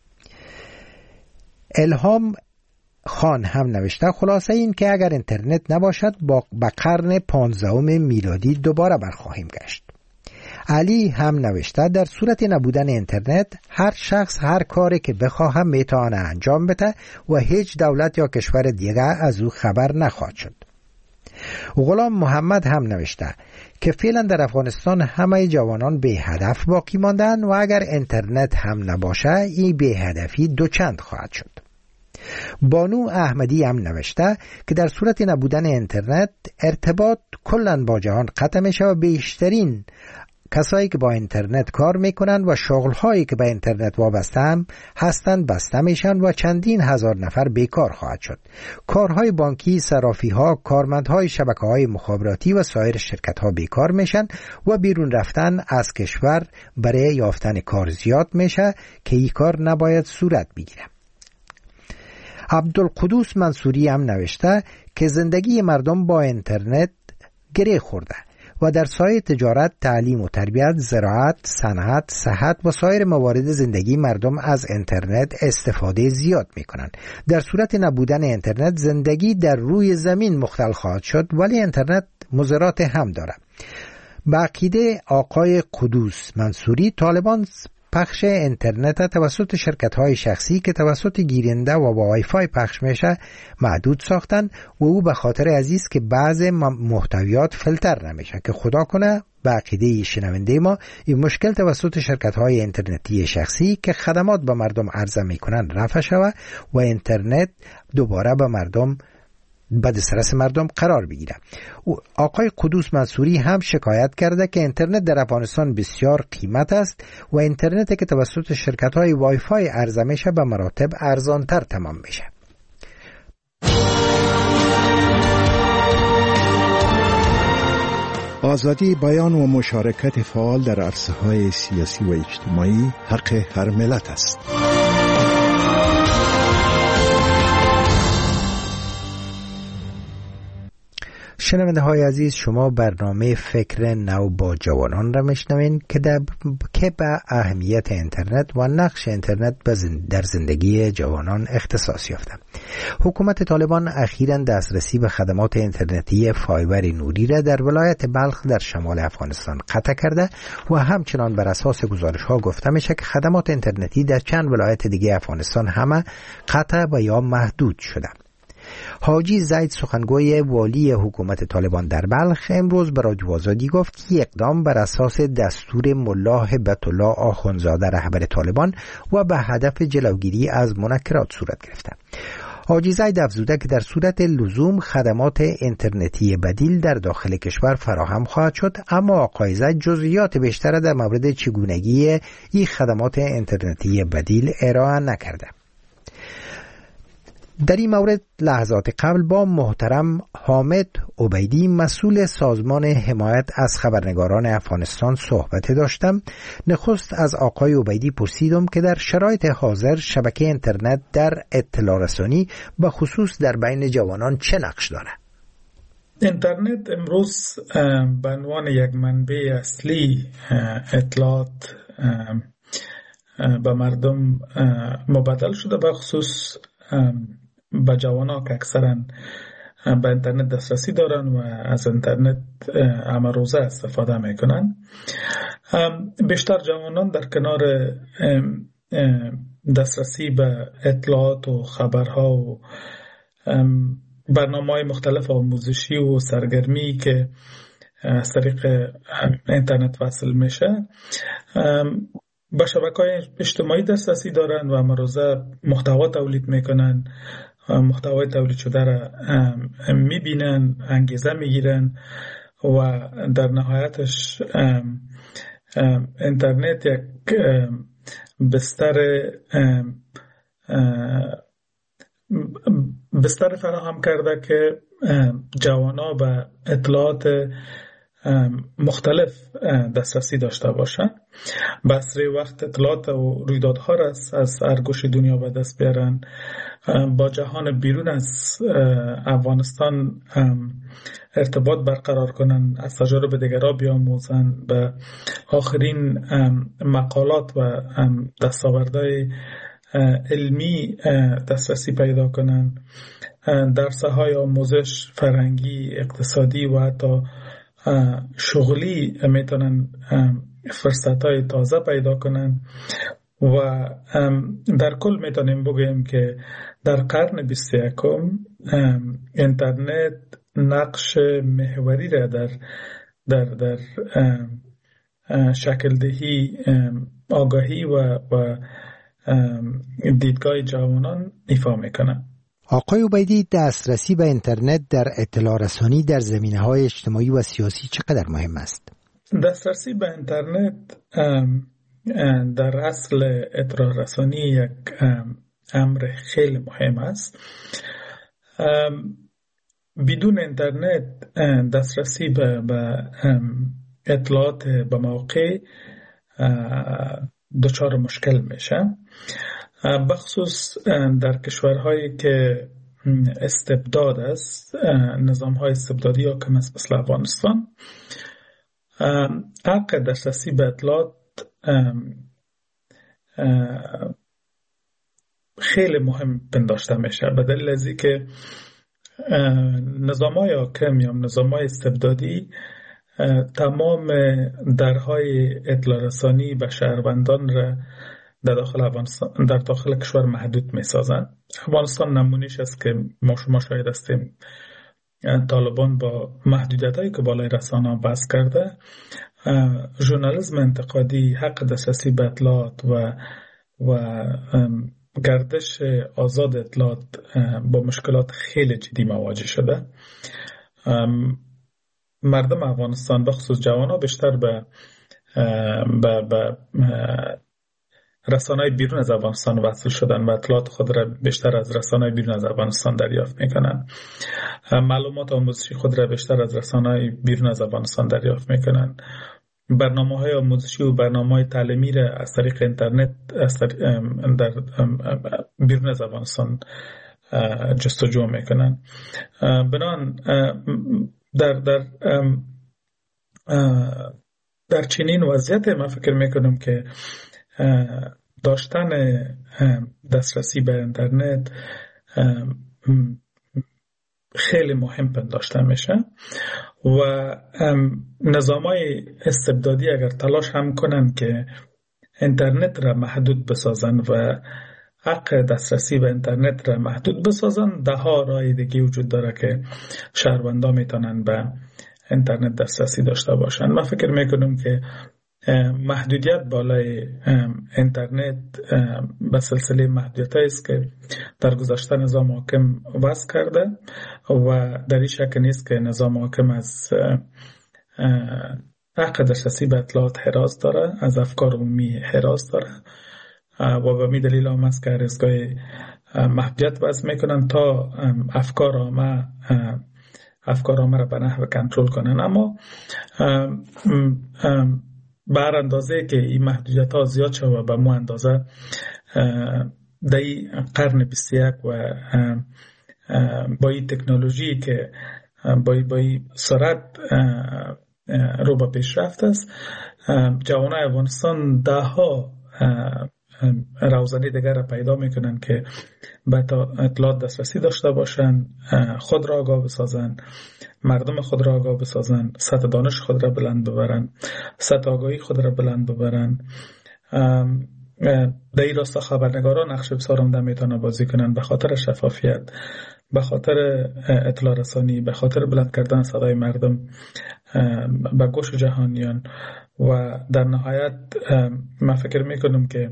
الهام خان هم نوشته خلاصه این که اگر اینترنت نباشد با به قرن پانزدهم میلادی دوباره برخواهیم گشت. علی هم نوشته در صورت نبودن اینترنت هر شخص هر کاری که بخواهد میتونه انجام بده و هیچ دولت یا کشور دیگه از او خبر نخواهد شد. غلام محمد هم نوشته که فعلا در افغانستان همه جوانان به هدف باقی ماندن و اگر اینترنت هم نباشه این به هدفی دوچند خواهد شد. بانو احمدی هم نوشته که در صورت نبودن اینترنت ارتباط کلن با جهان قطع میشه و بیشترین کسایی که با اینترنت کار میکنن و شغلهایی که به اینترنت وابسته هستند بسته میشن و چندین هزار نفر بیکار خواهد شد. کارهای بانکی، صرافیها، کارمندهای شبکه‌های مخابراتی و سایر شرکت‌ها بیکار میشن و بیرون رفتن از کشور برای یافتن کار زیاد میشه که این کار نباید صورت بگیره. عبدالقدوس منصوری هم نوشته که زندگی مردم با اینترنت گره خورده و در سایه تجارت، تعلیم و تربیت، زراعت، صنعت، صحت و سایر موارد زندگی مردم از اینترنت استفاده زیاد میکنند. در صورت نبودن اینترنت زندگی در روی زمین مختل خواهد شد ولی اینترنت مضرات هم دارد. به عقیده آقای قدوس منصوری طالبان پخش اینترنت توسط شرکت‌های شخصی که توسط گیرنده و با وای فای پخش میشه محدود ساختن و او به خاطر عزیز که بعض محتویات فیلتر نمیشه که خدا کنه به عقیده شنونده ما این مشکل توسط شرکت‌های اینترنتی شخصی که خدمات به مردم عرضه میکنن رفع شود و اینترنت دوباره به مردم به دسترس مردم قرار بگیره. آقای قدوس منصوری هم شکایت کرده که اینترنت در افغانستان بسیار قیمت است و اینترنتی که توسط شرکت‌های وای فای عرضه میشه به مراتب ارزانتر تمام میشه. آزادی بیان و مشارکت فعال در عرصه‌های سیاسی و اجتماعی حق هر ملت است. شنونده های عزیز، شما برنامه فکر نو با جوانان را میشنوین که در که به اهمیت اینترنت و نقش اینترنت در زندگی جوانان اختصاص یافته. حکومت طالبان اخیراً دسترسی به خدمات اینترنتی فایبر نوری را در ولایت بلخ در شمال افغانستان قطع کرده و همچنان بر اساس گزارش ها گفته میشه که خدمات اینترنتی در چند ولایت دیگه افغانستان همه قطع و یا محدود شده. حاجی زید سخنگوی والی حکومت طالبان در بلخ امروز به رادیو آزادی گفت که اقدام بر اساس دستور ملا هبت الله آخوندزاده رهبر طالبان و به هدف جلوگیری از منکرات صورت گرفته. حاجی زید افزوده که در صورت لزوم خدمات اینترنتی بدیل در داخل کشور فراهم خواهد شد، اما آقای زید جزئیات بیشتر در مورد چگونگی این خدمات اینترنتی بدیل ارائه نکرده. در این مورد لحظات قبل با محترم حامد عبیدی مسئول سازمان حمایت از خبرنگاران افغانستان صحبت داشتم. نخست از آقای عبیدی پرسیدم که در شرایط حاضر شبکه اینترنت در اطلاع رسانی به خصوص در بین جوانان چه نقش داره؟ اینترنت امروز به عنوان یک منبع اصلی اطلاعات به مردم مبادل شده، به خصوص به جوانان که اکثرا به اینترنت دسترسی دارن و از اینترنت همه روزه استفاده میکنن. بیشتر جوانان در کنار دسترسی به اطلاعات و خبرها و برنامه‌های مختلف آموزشی و سرگرمی که از طریق اینترنت وصل میشه به شبکه‌های اجتماعی دسترسی دارن و همه روزه محتوا تولید میکنن، محتوای تولید شده را میبینن، انگیزه میگیرن و در نهایتش اینترنت یک بستر بستر فراهم کرده که جوانا به اطلاعات مختلف دسترسی داشته باشند. بسری وقت اطلاعات و رویدادها را از هر گوش دنیا به دست بیارن، با جهان بیرون از افغانستان ارتباط برقرار کنن، از تجارب دیگرها بیاموزن، به آخرین مقالات و دستاوردهای علمی دسترسی پیدا کنن، درس‌های آموزش فرهنگی، اقتصادی و حتی شغلی میتونن فرصت‌های تازه پیدا کنن و در کل میتونیم بگوییم که در قرن بیست و یکم اینترنت نقش محوری را در در در شکل دهی آگاهی و و دیدگاه جوانان ایفا میکنه. آقای عبیدی، دسترسی به اینترنت در اطلاع رسانی در زمینه‌های اجتماعی و سیاسی چقدر مهم است؟ دسترسی به اینترنت در اصل اطلاع رسانی یک امر خیلی مهم است. بدون اینترنت دسترسی به, به اطلاعات به موقع دچار مشکل میشه، بخصوص در کشورهایی که استبداد است، نظام‌های استبدادی حاکم است مثل افغانستان. حق دسترسی به اطلاعات خیلی مهم پنداشته میشه، به دلیل از اینکه نظام‌های حاکم یا نظام‌های استبدادی تمام درهای اطلاع رسانی به شهروندان را در داخل افغانستان، در داخل کشور محدود می‌سازند. افغانستان نمونه‌اش است که ما شما شاهد هستیم. طالبان با محدودیت‌هایی که بالای رسانه‌ها بحث کرده، ژورنالیسم انتقادی، حق دسترسی به اطلاعات و و گردش آزاد اطلاعات با مشکلات خیلی جدی مواجه شده. مردم افغانستان به خصوص جوانان بیشتر به به, به رسانه‌های بیرون از افغانستان وصل شدن و اطلاعات خود را بیشتر از رسانه‌های بیرون از افغانستان دریافت میکنن. معلومات آموزشی خود را بیشتر از رسانه‌های بیرون از افغانستان دریافت میکنن. برنامه‌های آموزشی و برنامه‌های تعلیمی را از طریق اینترنت از طریق در بیرون از افغانستان جستجو میکنن. بنان در در در چنین وضعیت من فکر میکنم که داشتن دسترسی به اینترنت خیلی مهم پنداشته میشه و نظام‌های استبدادی اگر تلاش هم کنن که اینترنت را محدود بسازن و حق دسترسی به اینترنت را محدود بسازن، ده ها راه دیگه وجود داره که شهروندان میتونن به اینترنت دسترسی داشته باشن. من فکر میکنم که محدودیت بالای اینترنت به سلسله محدودیت است که در گذشته نظام حاکم وضع کرده و در این شک نیست که نظام حاکم از حق دسترسی به اطلاعات حراس داره، از افکار عمومی حراس داره و به می دلیل هم است که هر از گاهی محدودیت وضع میکنن تا افکار عامه افکار عامه را به نحو کنترل کنن. اما بر اندازه که این محدودیت ها زیاد شد و به مو اندازه در این قرن بیست و یک و با این تکنولوژی که با این سرعت رو به پیشرفت است، جوانای افغانستان ده ها روزنی دیگر را پیدا میکنن که به اطلاعات دسترسی داشته باشن، خود را آگاه بسازن، مردم خود را آگاه بسازن، سطح دانش خود را بلند ببرن، سطح آگاهی خود را بلند ببرن. در این راستا خبرنگاران نقش بسیار عمده میتونن بازی کنن به خاطر شفافیت، به خاطر اطلاع رسانی، به خاطر بلند کردن صدای مردم به گوش جهانیان و در نهایت من فکر میکنم که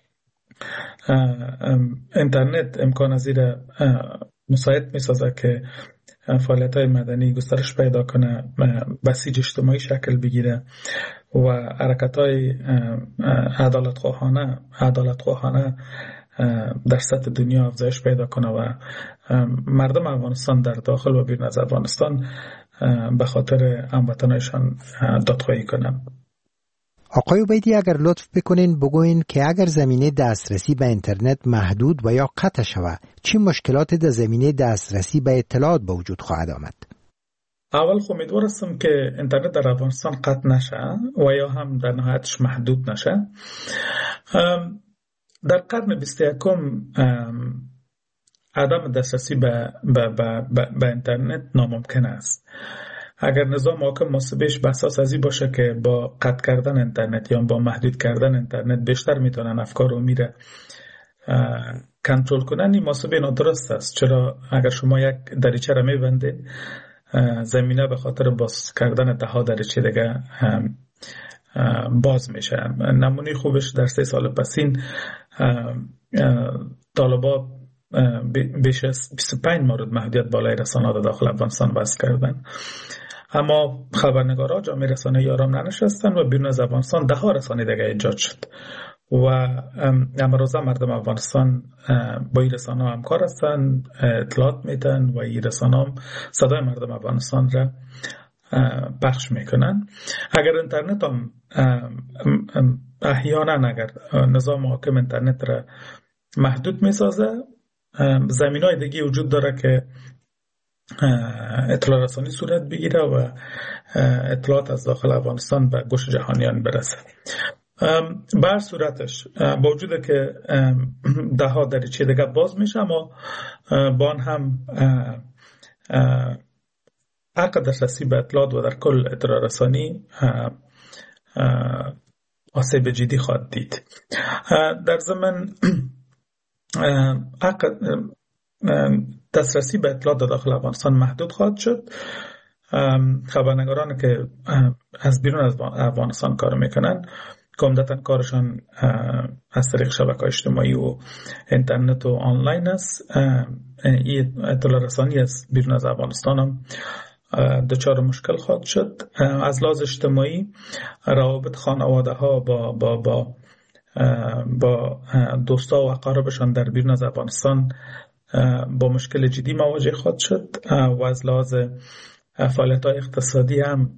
اینترنت امکان از این مساعد میسازه که فعالیت های مدنی گسترش پیدا کنه، بسیج اجتماعی شکل بگیره و حرکت های عدالت خواهانه عدالت خواهانه در سطح دنیا افزایش پیدا کنه و مردم افغانستان در داخل و بیرون از افغانستان به خاطر هموطنانشان دادخواهی کنند. آقای عبیدی اگر لطف بکنین بگوین که اگر زمینه دسترسی به اینترنت محدود و یا قطع شود چه مشکلاتی در زمینه دسترسی به اطلاعات به وجود خواهد آمد؟ اول خب امیدوار هستم که اینترنت در افغانستان قطع نشه و یا هم در نهایتش محدود نشه. در قرن بیست و یکم عدم دسترسی به, به, به, به, به اینترنت ناممکن است. اگر نظام حاکم محاسبهش به اساس ازی باشه که با قطع کردن اینترنت یا با محدود کردن اینترنت بیشتر میتونن افکار و میره کنترل کنن، این محاسبه نادرست است. چرا اگر شما یک دریچه را میبندید زمینه به خاطر باز کردن ده ها دریچه دیگه باز میشه. نمونه خوبش در سه سال پسین طالبا بیش از بیست و پنج مورد محدودیت بالای رسانه‌ها در داخل افغانستان وضع کردن، اما خبرنگارا جامعه رسانه‌ای آرام ننشستن و بیرون از افغانستان ده ها رسانه دیگه ایجاد شد و امروزه مردم افغانستان با این رسانه‌ها همکار هستند، اطلاعات میدن و این رسانه‌ها هم صدای مردم افغانستان را پخش میکنن. اگر اینترنت هم احیانا اگر نظام حاکم اینترنت را محدود میسازه، زمینای دیگه وجود داره که اطلاع رسانی صورت بگیره و اطلاعات از داخل افغانستان به گوش جهانیان برسه. به هر صورتش با وجود که ده ها دریچه دیگه باز میشه، اما با آن هم حق دسترسی به اطلاعات و در کل اطلاع رسانی آسیب جدی خواهد دید. در ضمن حق دسترسی به اطلاعات در داخل افغانستان محدود خواهد شد. خبرنگاران که از بیرون از افغانستان کار میکنن که عمدتاً کارشان از طریق شبکه‌های اجتماعی و اینترنت و آنلاین است، این اطلاع رسانی از بیرون از افغانستان هم دچار مشکل خواهد شد. از لحاظ اجتماعی روابط خانواده ها با با با با دوستا و اقاربشان در بیرون از افغانستان با مشکل جدی مواجه خواهد شد و از لحاظ فعالیت‌های اقتصادی هم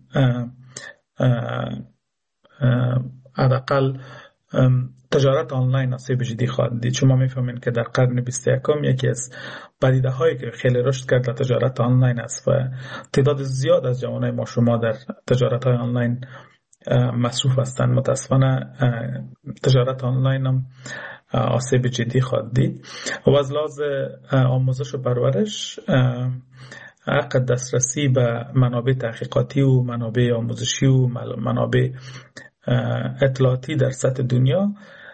حداقل تجارت آنلاین آسیب جدی خواهد دید. شما میفهمین که در قرن بیست و یکم یکی از پدیده هایی که خیلی رشد کرده تجارت آنلاین است و تعداد زیاد از جوانای ما شما در تجارت های آنلاین مصروف هستند. متاسفانه تجارت آنلاین هم آسیب جدی خواهد دید و از لحاظ آموزش و پرورش حق دسترسی به منابع تحقیقاتی و منابع آموزشی و منابع اطلاعاتی در سطح دنیا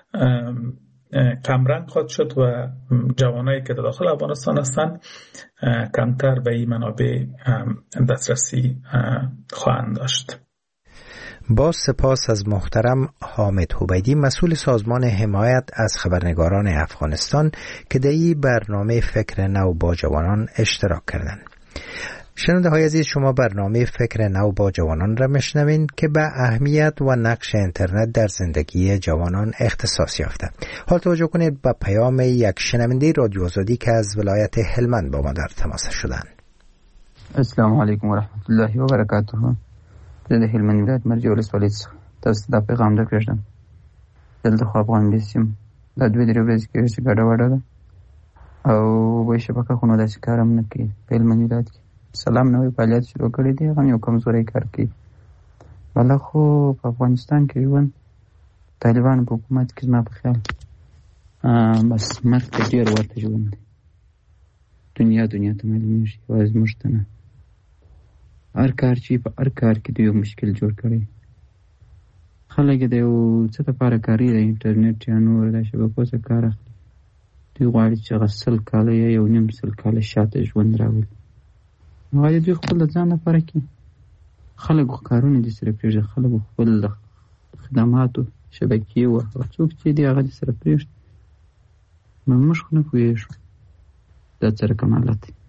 کمرنگ خواهد شد و جوانایی که در داخل افغانستان هستند کمتر به این منابع دسترسی خواهند داشت. با سپاس از محترم حامد عبیدی، مسئول سازمان حمایت از خبرنگاران افغانستان که در این برنامه فکر نو با جوانان اشتراک کردند. شنونده های عزیز، شما برنامه فکر نو با جوانان را میشنوین که به اهمیت و نقش اینترنت در زندگی جوانان اختصاص یافته. حال توجه کنید به پیام یک شنونده رادیو آزادی که از ولایت هلمند با ما در تماس شدند. السلام علیکم و رحمت الله و برکاته. زه د هلمند ولایت مرجع ولسوالۍ څخه تاسو ته پیغام درکړم. دلته خو افغان بیسیم د دوی درې ورځې کې چې ګډه وډه ده او وایي شبکه خو نو داسې کار هم نه کوي په هلمند ولایت کې. سلام نوې فعالیت شروع کړی دی، هغه یو کمزوری کار کوي. بله خو په افغانستان کې ژوند طالبانو په حکومت کې زما په خیال بس مرګ ته ډېر ورته ژوند دی. دنیا دنیا ته معلومېږي، یوازې موږ ته نه. هر کار چې په هر کار کې دوی یو مشکل جوړ کړی. خلک د یو څه دپاره کاري د انټرنېټ یا نور د شبکو څخه کار اخلي. دوی غواړي چې هغه سل کاله یا یو نیم سل کاله شاته ژوند راولي. نو دوی خپل د ځان لپاره کې خلکو کارونه دي سره پرېږدي، خلکو خپل د خدماتو شبکې و څوک چې دي هغه دي سره پرېږدي. نو موږ خو نه پوهېږو دا څه رقم حالت دی.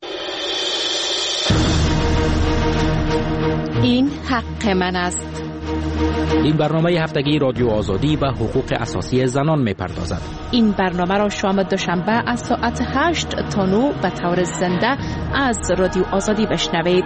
این حق من است. این برنامه هفتگی رادیو آزادی و حقوق اساسی زنان می‌پردازد. این برنامه را شام دوشنبه از ساعت هشت تا نه به طور زنده از رادیو آزادی بشنوید.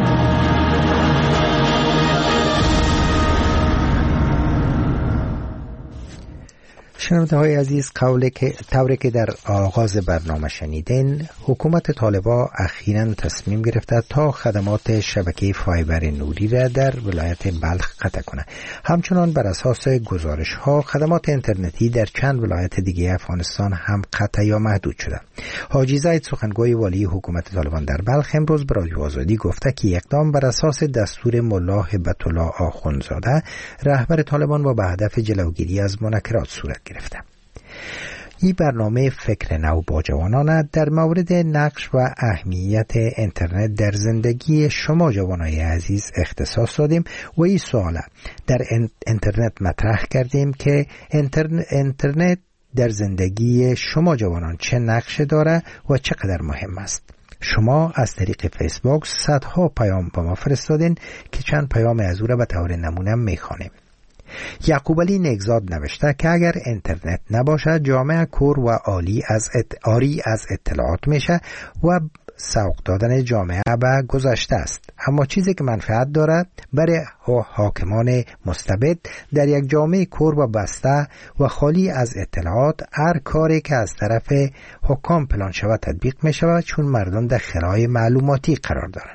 شنونده های عزیز، قوله که طوری که در آغاز برنامه شنیدین، حکومت طالبان اخیراً تصمیم گرفته تا خدمات شبکه فایبر نوری را در ولایت بلخ قطع کنه. همچنان بر اساس گزارش ها خدمات اینترنتی در چند ولایت دیگه افغانستان هم قطع یا محدود شده. حاجی زید، سخنگوی والی حکومت طالبان در بلخ، امروز به رادیو آزادی گفته که اقدام بر اساس دستور ملا هبت الله آخونزاده، رهبر طالبان، و به هدف جلوگیری از منکرات صورت گرفته. این برنامه فکر نو با جوانان در مورد نقش و اهمیت اینترنت در زندگی شما جوانای عزیز اختصاص دادیم و این سوال در اینترنت مطرح کردیم که اینترنت در زندگی شما جوانان چه نقش داره و چقدر مهم است. شما از طریق فیسبوک صدها پیام با ما فرستادین که چند پیام از او را به طور نمونه میخوانیم. یعقوب علی نگزاد نوشته که اگر اینترنت نباشد جامعه کور و عالی از آری از اطلاعات میشه و سوق دادن جامعه به گذشته است، اما چیزی که منفعت دارد برای حاکمان مستبد در یک جامعه کور و بسته و خالی از اطلاعات، هر کاری که از طرف حکام پلان شود تطبیق می شود، چون مردم در خلای معلوماتی قرار دارند.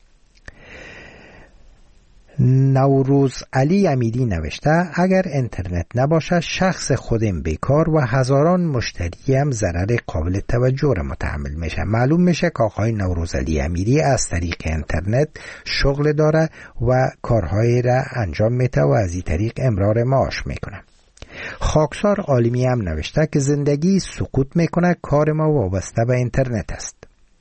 نوروز علی امیری نوشته اگر اینترنت نباشه شخص خودم بیکار و هزاران مشتری هم ضرر قابل توجه را متحمل میشه. معلوم میشه که آقای نوروز علی امیری از طریق اینترنت شغل داره و کارهایی را انجام میده و از این طریق امرار معاش میکنه. خاکسار عالمی هم نوشته که زندگی سقوط میکنه، کار ما وابسته به اینترنت است.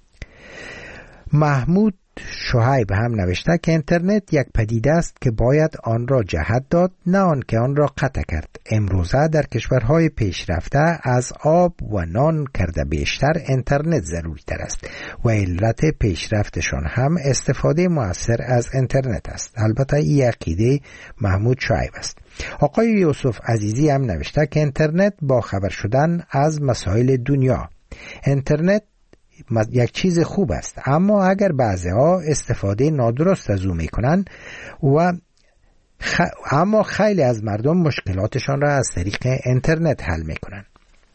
محمود شعیب هم نوشته که اینترنت یک پدیده است که باید آن را جهت داد، نه آن که آن را قطع کرد. امروزه در کشورهای پیشرفته از آب و نان کرده بیشتر اینترنت ضروری تر است و علت پیشرفتشان هم استفاده مؤثر از اینترنت است. البته این عقیده محمود شعیب است. آقای یوسف عزیزی هم نوشته که اینترنت با خبر شدن از مسائل دنیا. اینترنت یک چیز خوب است، اما اگر بعضی ها استفاده نادرست از او میکنن و خ... اما خیلی از مردم مشکلاتشان را از طریق اینترنت حل میکنن.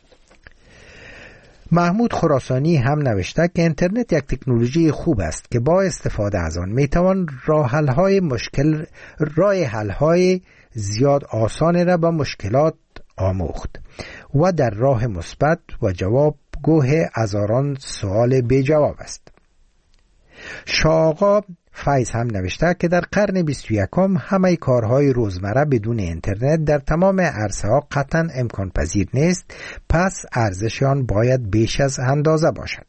محمود خراسانی هم نوشته که اینترنت یک تکنولوژی خوب است که با استفاده از آن میتوان راه حل های مشکل راه حل های زیاد آسان را با مشکلات آموخت و در راه مثبت و جواب گوه هزاران سوال بی جواب است. شاقا فیض هم نوشته که در قرن بیست و یکم همه کارهای روزمره بدون اینترنت در تمام عرصه ها قطعا امکان پذیر نیست، پس ارزش آن باید بیش از اندازه باشد.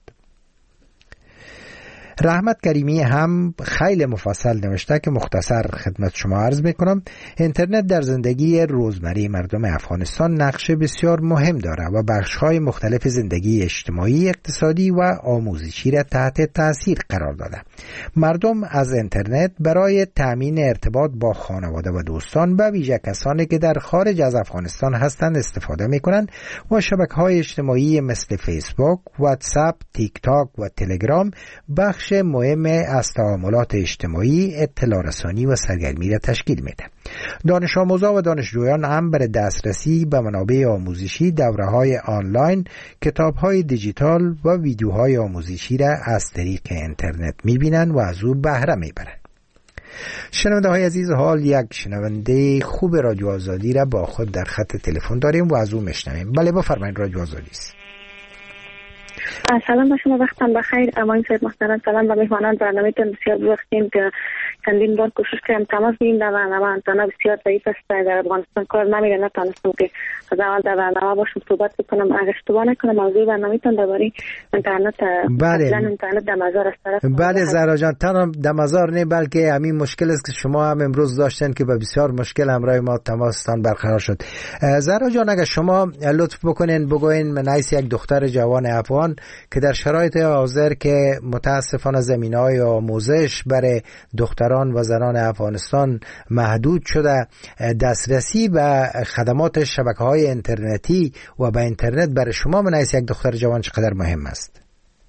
رحمت کریمی هم خیلی مفصل نوشته که مختصر خدمت شما عرض میکنم. اینترنت در زندگی روزمره مردم افغانستان نقش بسیار مهم داره و بخش‌های مختلف زندگی اجتماعی، اقتصادی و آموزشی را تحت تاثیر قرار داده. مردم از اینترنت برای تأمین ارتباط با خانواده و دوستان، به ویژه کسانی که در خارج از افغانستان هستند، استفاده میکنند و شبکه‌های اجتماعی مثل فیسبوک، واتساپ، تیک تاک و تلگرام بخش مهم از تعاملات اجتماعی، اطلاع رسانی و سرگرمی را تشکیل میده. دانش آموزان و دانشجویان هم برای دسترسی به منابع آموزشی، دوره‌های آنلاین، کتاب‌های دیجیتال و ویدیوهای آموزشی را از طریق اینترنت می‌بینند و از او بهره می‌برند. شنونده های عزیز، حال یک شنونده خوب رادیو آزادی را با خود در خط تلفن داریم و از او میشنویم. بله بفرمایید، رادیو آزادی است. سلام به شما، وقتتان بخیر. اماین صاحب محترم، سلام به مهمانان برنامه‌تان. بسیار بخیر که چندین بار کوشش کردم تماس بگیرم در برنامه. انتنا بسیار ضعیف است، در افغانستان کار نمیره، نتونستم که از اول در برنامه باشم صحبت بکنم. اگر اشتباه نکنم موضوع برنامه‌تان درباره اینترنت، بله، اصلا اینترنت در مزار است طرف. بله زهرا جان، تنها در مزار نه بلکه همین مشکل است که شما هم امروز داشتن که به بسیار مشکل همراه ما تماستان برقرار شد. زهرا جان، اگر شما لطف بکنین بگوین من از یک دختر جوان افغان که در شرایط حاضر که متاسفانه زمینه‌های آموزش برای دختران برادران و زنان افغانستان محدود شده، دسترسی به خدمات شبکه‌های اینترنتی و به اینترنت برای شما من از یک دختر جوان چقدر مهم است؟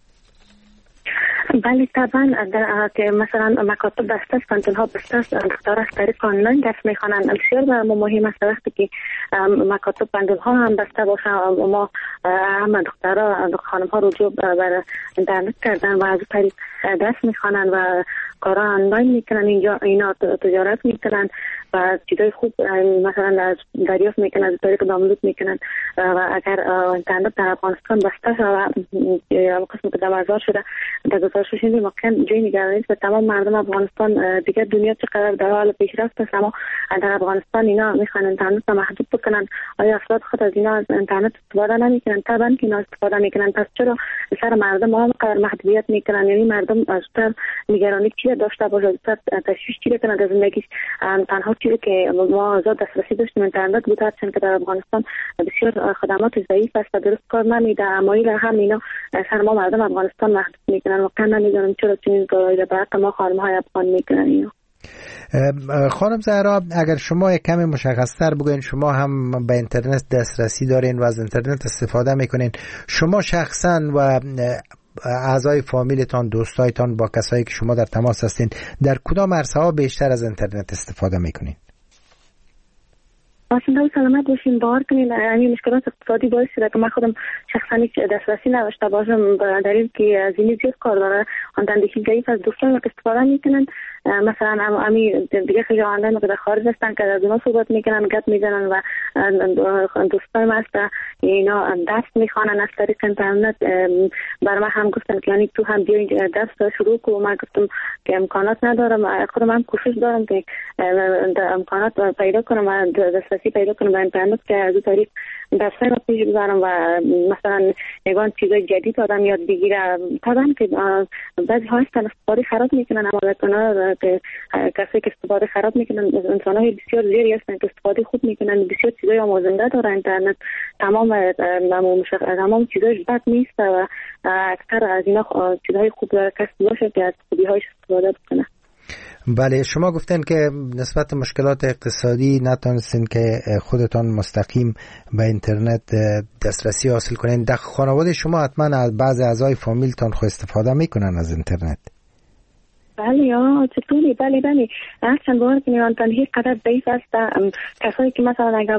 بله طبعا که مثلا مکاتب بسته است، پانتون‌ها بسته است، دخترها از طریق آنلاین درس میخوانند. بسیار برای ما مهم است وقتی که مکاتب پانتون‌ها هم بسته باشه، ما هم دخترها خانم‌ها رجوع بر اینترنت کردن و از طریق درس میخوانند و کارا آنلاین میکنن. اینجا اینا تجارت میکنن و چیزای خوب مثلا دریافت میکنن، از طریق دانلود میکنن و اگر اینترنت در افغانستان بسته شده یا قسم که دوازار شده در گزارش شدیم واقعا جای نگرانی است و تمام مردم افغانستان دیگه دنیا چقدر در حال پیشرفت است، اما در افغانستان اینا میخوان اینترنت رو محدود بکنن. آیا افراد خود از اینا از اینترنت استفاده نمیکنن؟ طبعا که اینا استفاده میکنن، پس چرا سر مردم هم قرار محدودیت میکنن؟ یعنی مردم ازتر نگرانی چی داشته باشه، ازتر تشویش چی کنه در زندگیش. تنها چیزی که ما آزاد دسترسی داشتیم اینترنت بود، هرچند که در افغانستان بسیار خدمات ضعیف است و درست کار نمیده، اما این هم اینا سر ما مردم افغانستان محدود میکنن. واقعا نمیدونم چرا چنین کارهایی را برای ما خانم‌های افغان میکنن اینا. خانم زهرا، اگر شما یک کمی مشخص‌تر بگوین، شما هم به اینترنت دسترسی دارین و از اینترنت استفاده میکنین، شما شخصا و اعضای فامیلتان، دوستایتان، با کسایی که شما در تماس هستین، در کدام عرصه‌ها بیشتر از اینترنت استفاده میکنین؟ باشین سلامت باشین. باور کنین این مشکلات اقتصادی باعث شده که من خودم شخصا هیچ دسترسی نداشته باشم، به دلیل که از این زیاد کار داره. خواندندگی ضعیف از دوستان که استفاده میکنن، مثلا امی دیگه خیلی آنلاین که در خارج هستن که از اونا صحبت میکنن، گپ میزنن و دوستان ما هست اینا درس میخوانن از طریق اینترنت. بر من هم گفتن که یعنی تو هم بیا درس شروع کن. من گفتم که امکانات ندارم، خودم هم کوشش دارم که امکانات پیدا کنم و دسترسی پیدا کنم به اینترنت که از اون طریق درسای رو پیش ببرم و مثلا یگان چیزای جدید آدم یاد بگیره. طبعا که بعضی ها هستن استفاده خراب میکنن، اما لکنه که کسی که استفاده خراب میکنن انسان های بسیار زیادی هستن که استفاده خوب میکنن. بسیار چیزای آموزنده داره اینترنت، تمام تمام چیزایش بد نیست و اکثر از اینا چیزهای خوب داره. کسی باشه که از خوبی هایش استفاده بکنه. بله، شما گفتن که نسبت مشکلات اقتصادی نتونستین که خودتان مستقیم به اینترنت دسترسی حاصل کنین. در خانواده شما حتما از بعض اعضای فامیلتان خود استفاده میکنن از اینترنت؟ بله یا چطوری؟ بله بله هرچند باور کنید آن تنهی قدر ضعیف است. کسایی که مثلا اگر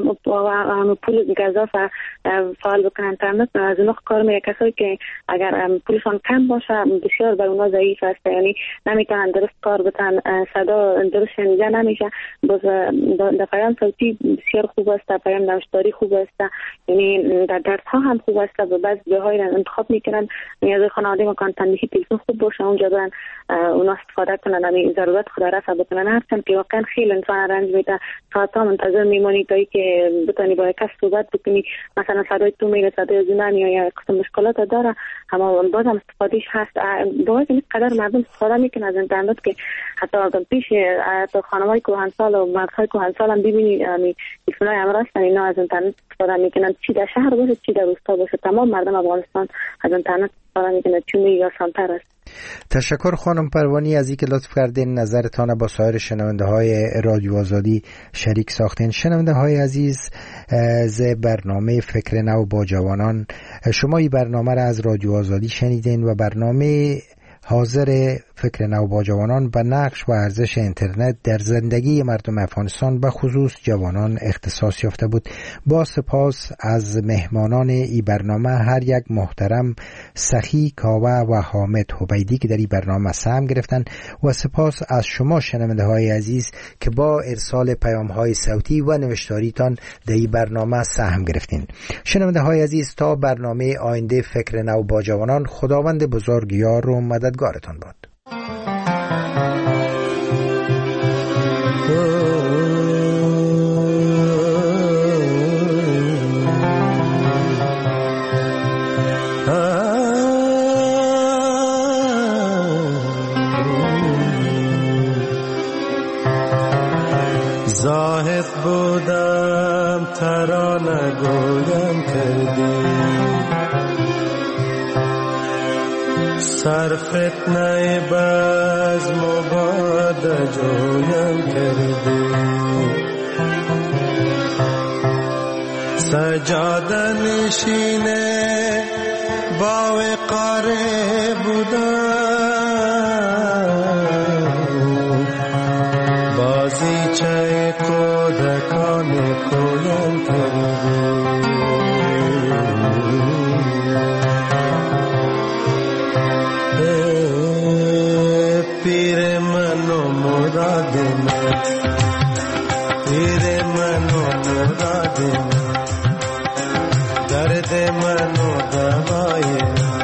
پول گزاف فعال بکنن اینترنت از اونها کار میگه. کسایی که اگر پولشان کم باشه بسیار بر اونها ضعیف است، یعنی نمیتونن درست کار بکنن، صدا درست شنیده نمیشه. باز در پیام صوتی بسیار خوب است، در پیام نوشتاری خوب است، یعنی در درس ها هم خوب است و بعض جاهای انتخاب میکنن. نیاز خانواده ما کان تنهی تلفن خوب باشه اونجا برن اونا استفاده کنن، همین ضرورت خود رفع بکنن. هرچند که واقعا خیلی انسان رنج میده، ساعت‌ها منتظر میمونی تا اینکه بتونی با کس صحبت بکنی، مثلا صدای تو میره، صدای زنان یا قسم مشکلات داره، اما باز هم استفادهش هست. باید این قدر مردم استفاده میکنن از اینترنت که حتی پیش حتی خانم‌های کهنسال و مردهای کهنسال هم ببینی همین تلفن‌های امروز اینا از اینترنت استفاده میکنن، چی در شهر باشه چی در روستا باشه. تمام مردم افغانستان از اینترنت استفاده میکنن، چون میگه آسان‌تر است. تشکر خانم پروانی از اینکه لطف کردین نظرتان با سایر شنونده های رادیو آزادی شریک ساختین. شنونده های عزیز، ز برنامه فکر نو با جوانان، شما این برنامه را از رادیو آزادی شنیدین و برنامه حاضر فکر نو با جوانان به نقش و ارزش اینترنت در زندگی مردم افغانستان به خصوص جوانان اختصاص یافته بود. با سپاس از مهمانان این برنامه، هر یک محترم سخی کاوه و حامد حبیدی که در این برنامه سهم گرفتن، و سپاس از شما شنونده های عزیز که با ارسال پیام های صوتی و نوشتاریتان در این برنامه سهم گرفتین. شنونده های عزیز، تا برنامه آینده فکر نو با جوانان، خداوند بزرگ یار و مددگارتان باد. زاهد بودم ترانه گویم کردی، سر فتنه بزم و باد جویم کردی سجاده نشینه با وقاره بودم بازیچه کودکان کویم کردی پیر منو مراد من پیر منو مراد من درد منو دوای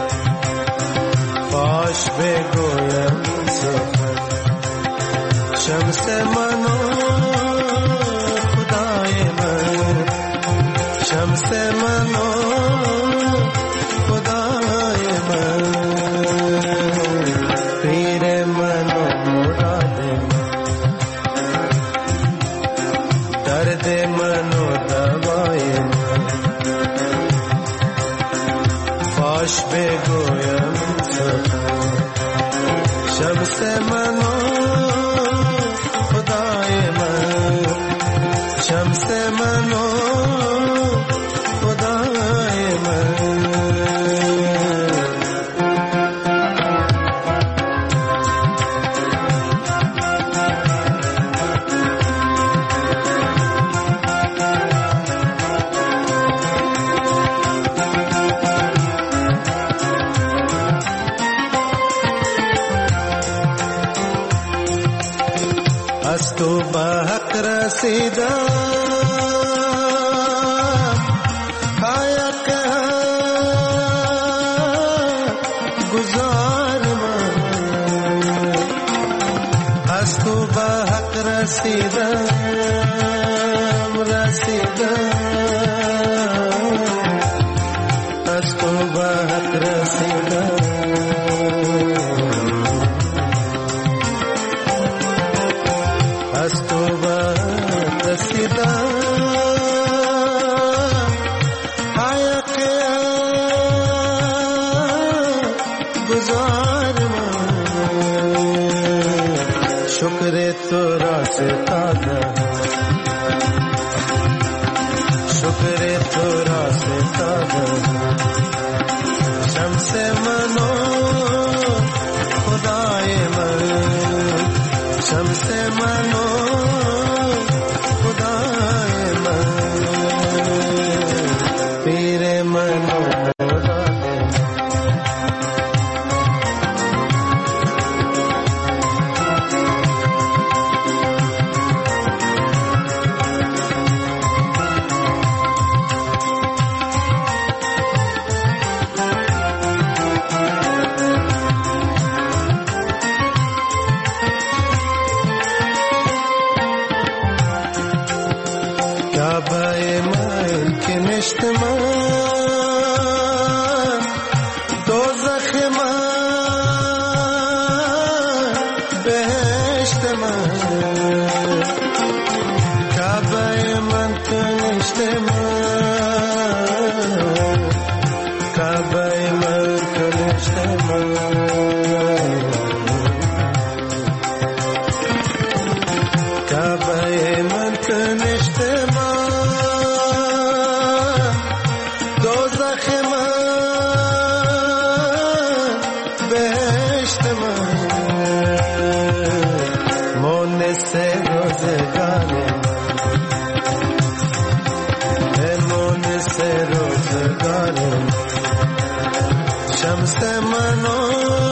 فاش بگویم سخن شمس منو خدای من شمس منو خدای من پیر منو مراد من درد منو دوای من فاش بگویم سخن شمس منو خدای من شمس منو خدای من از تو به حق رسیدم حق گزار من از تو به حق رسیدم رسیدم از تو به حق رسیدم از تو بر رسیدم حق گزار من شکر تو را ستادم شکر تو را ستادم شمس منو خدای من شمس منو خدای من پیر منو کعبه من که نشت من دوزخ من بهشت من کعبه من که نشت من کعبه من که نشت من کعبه من که نشت من دوزخ من بهشت من مونس روزگار من مونس روزگار شمس منو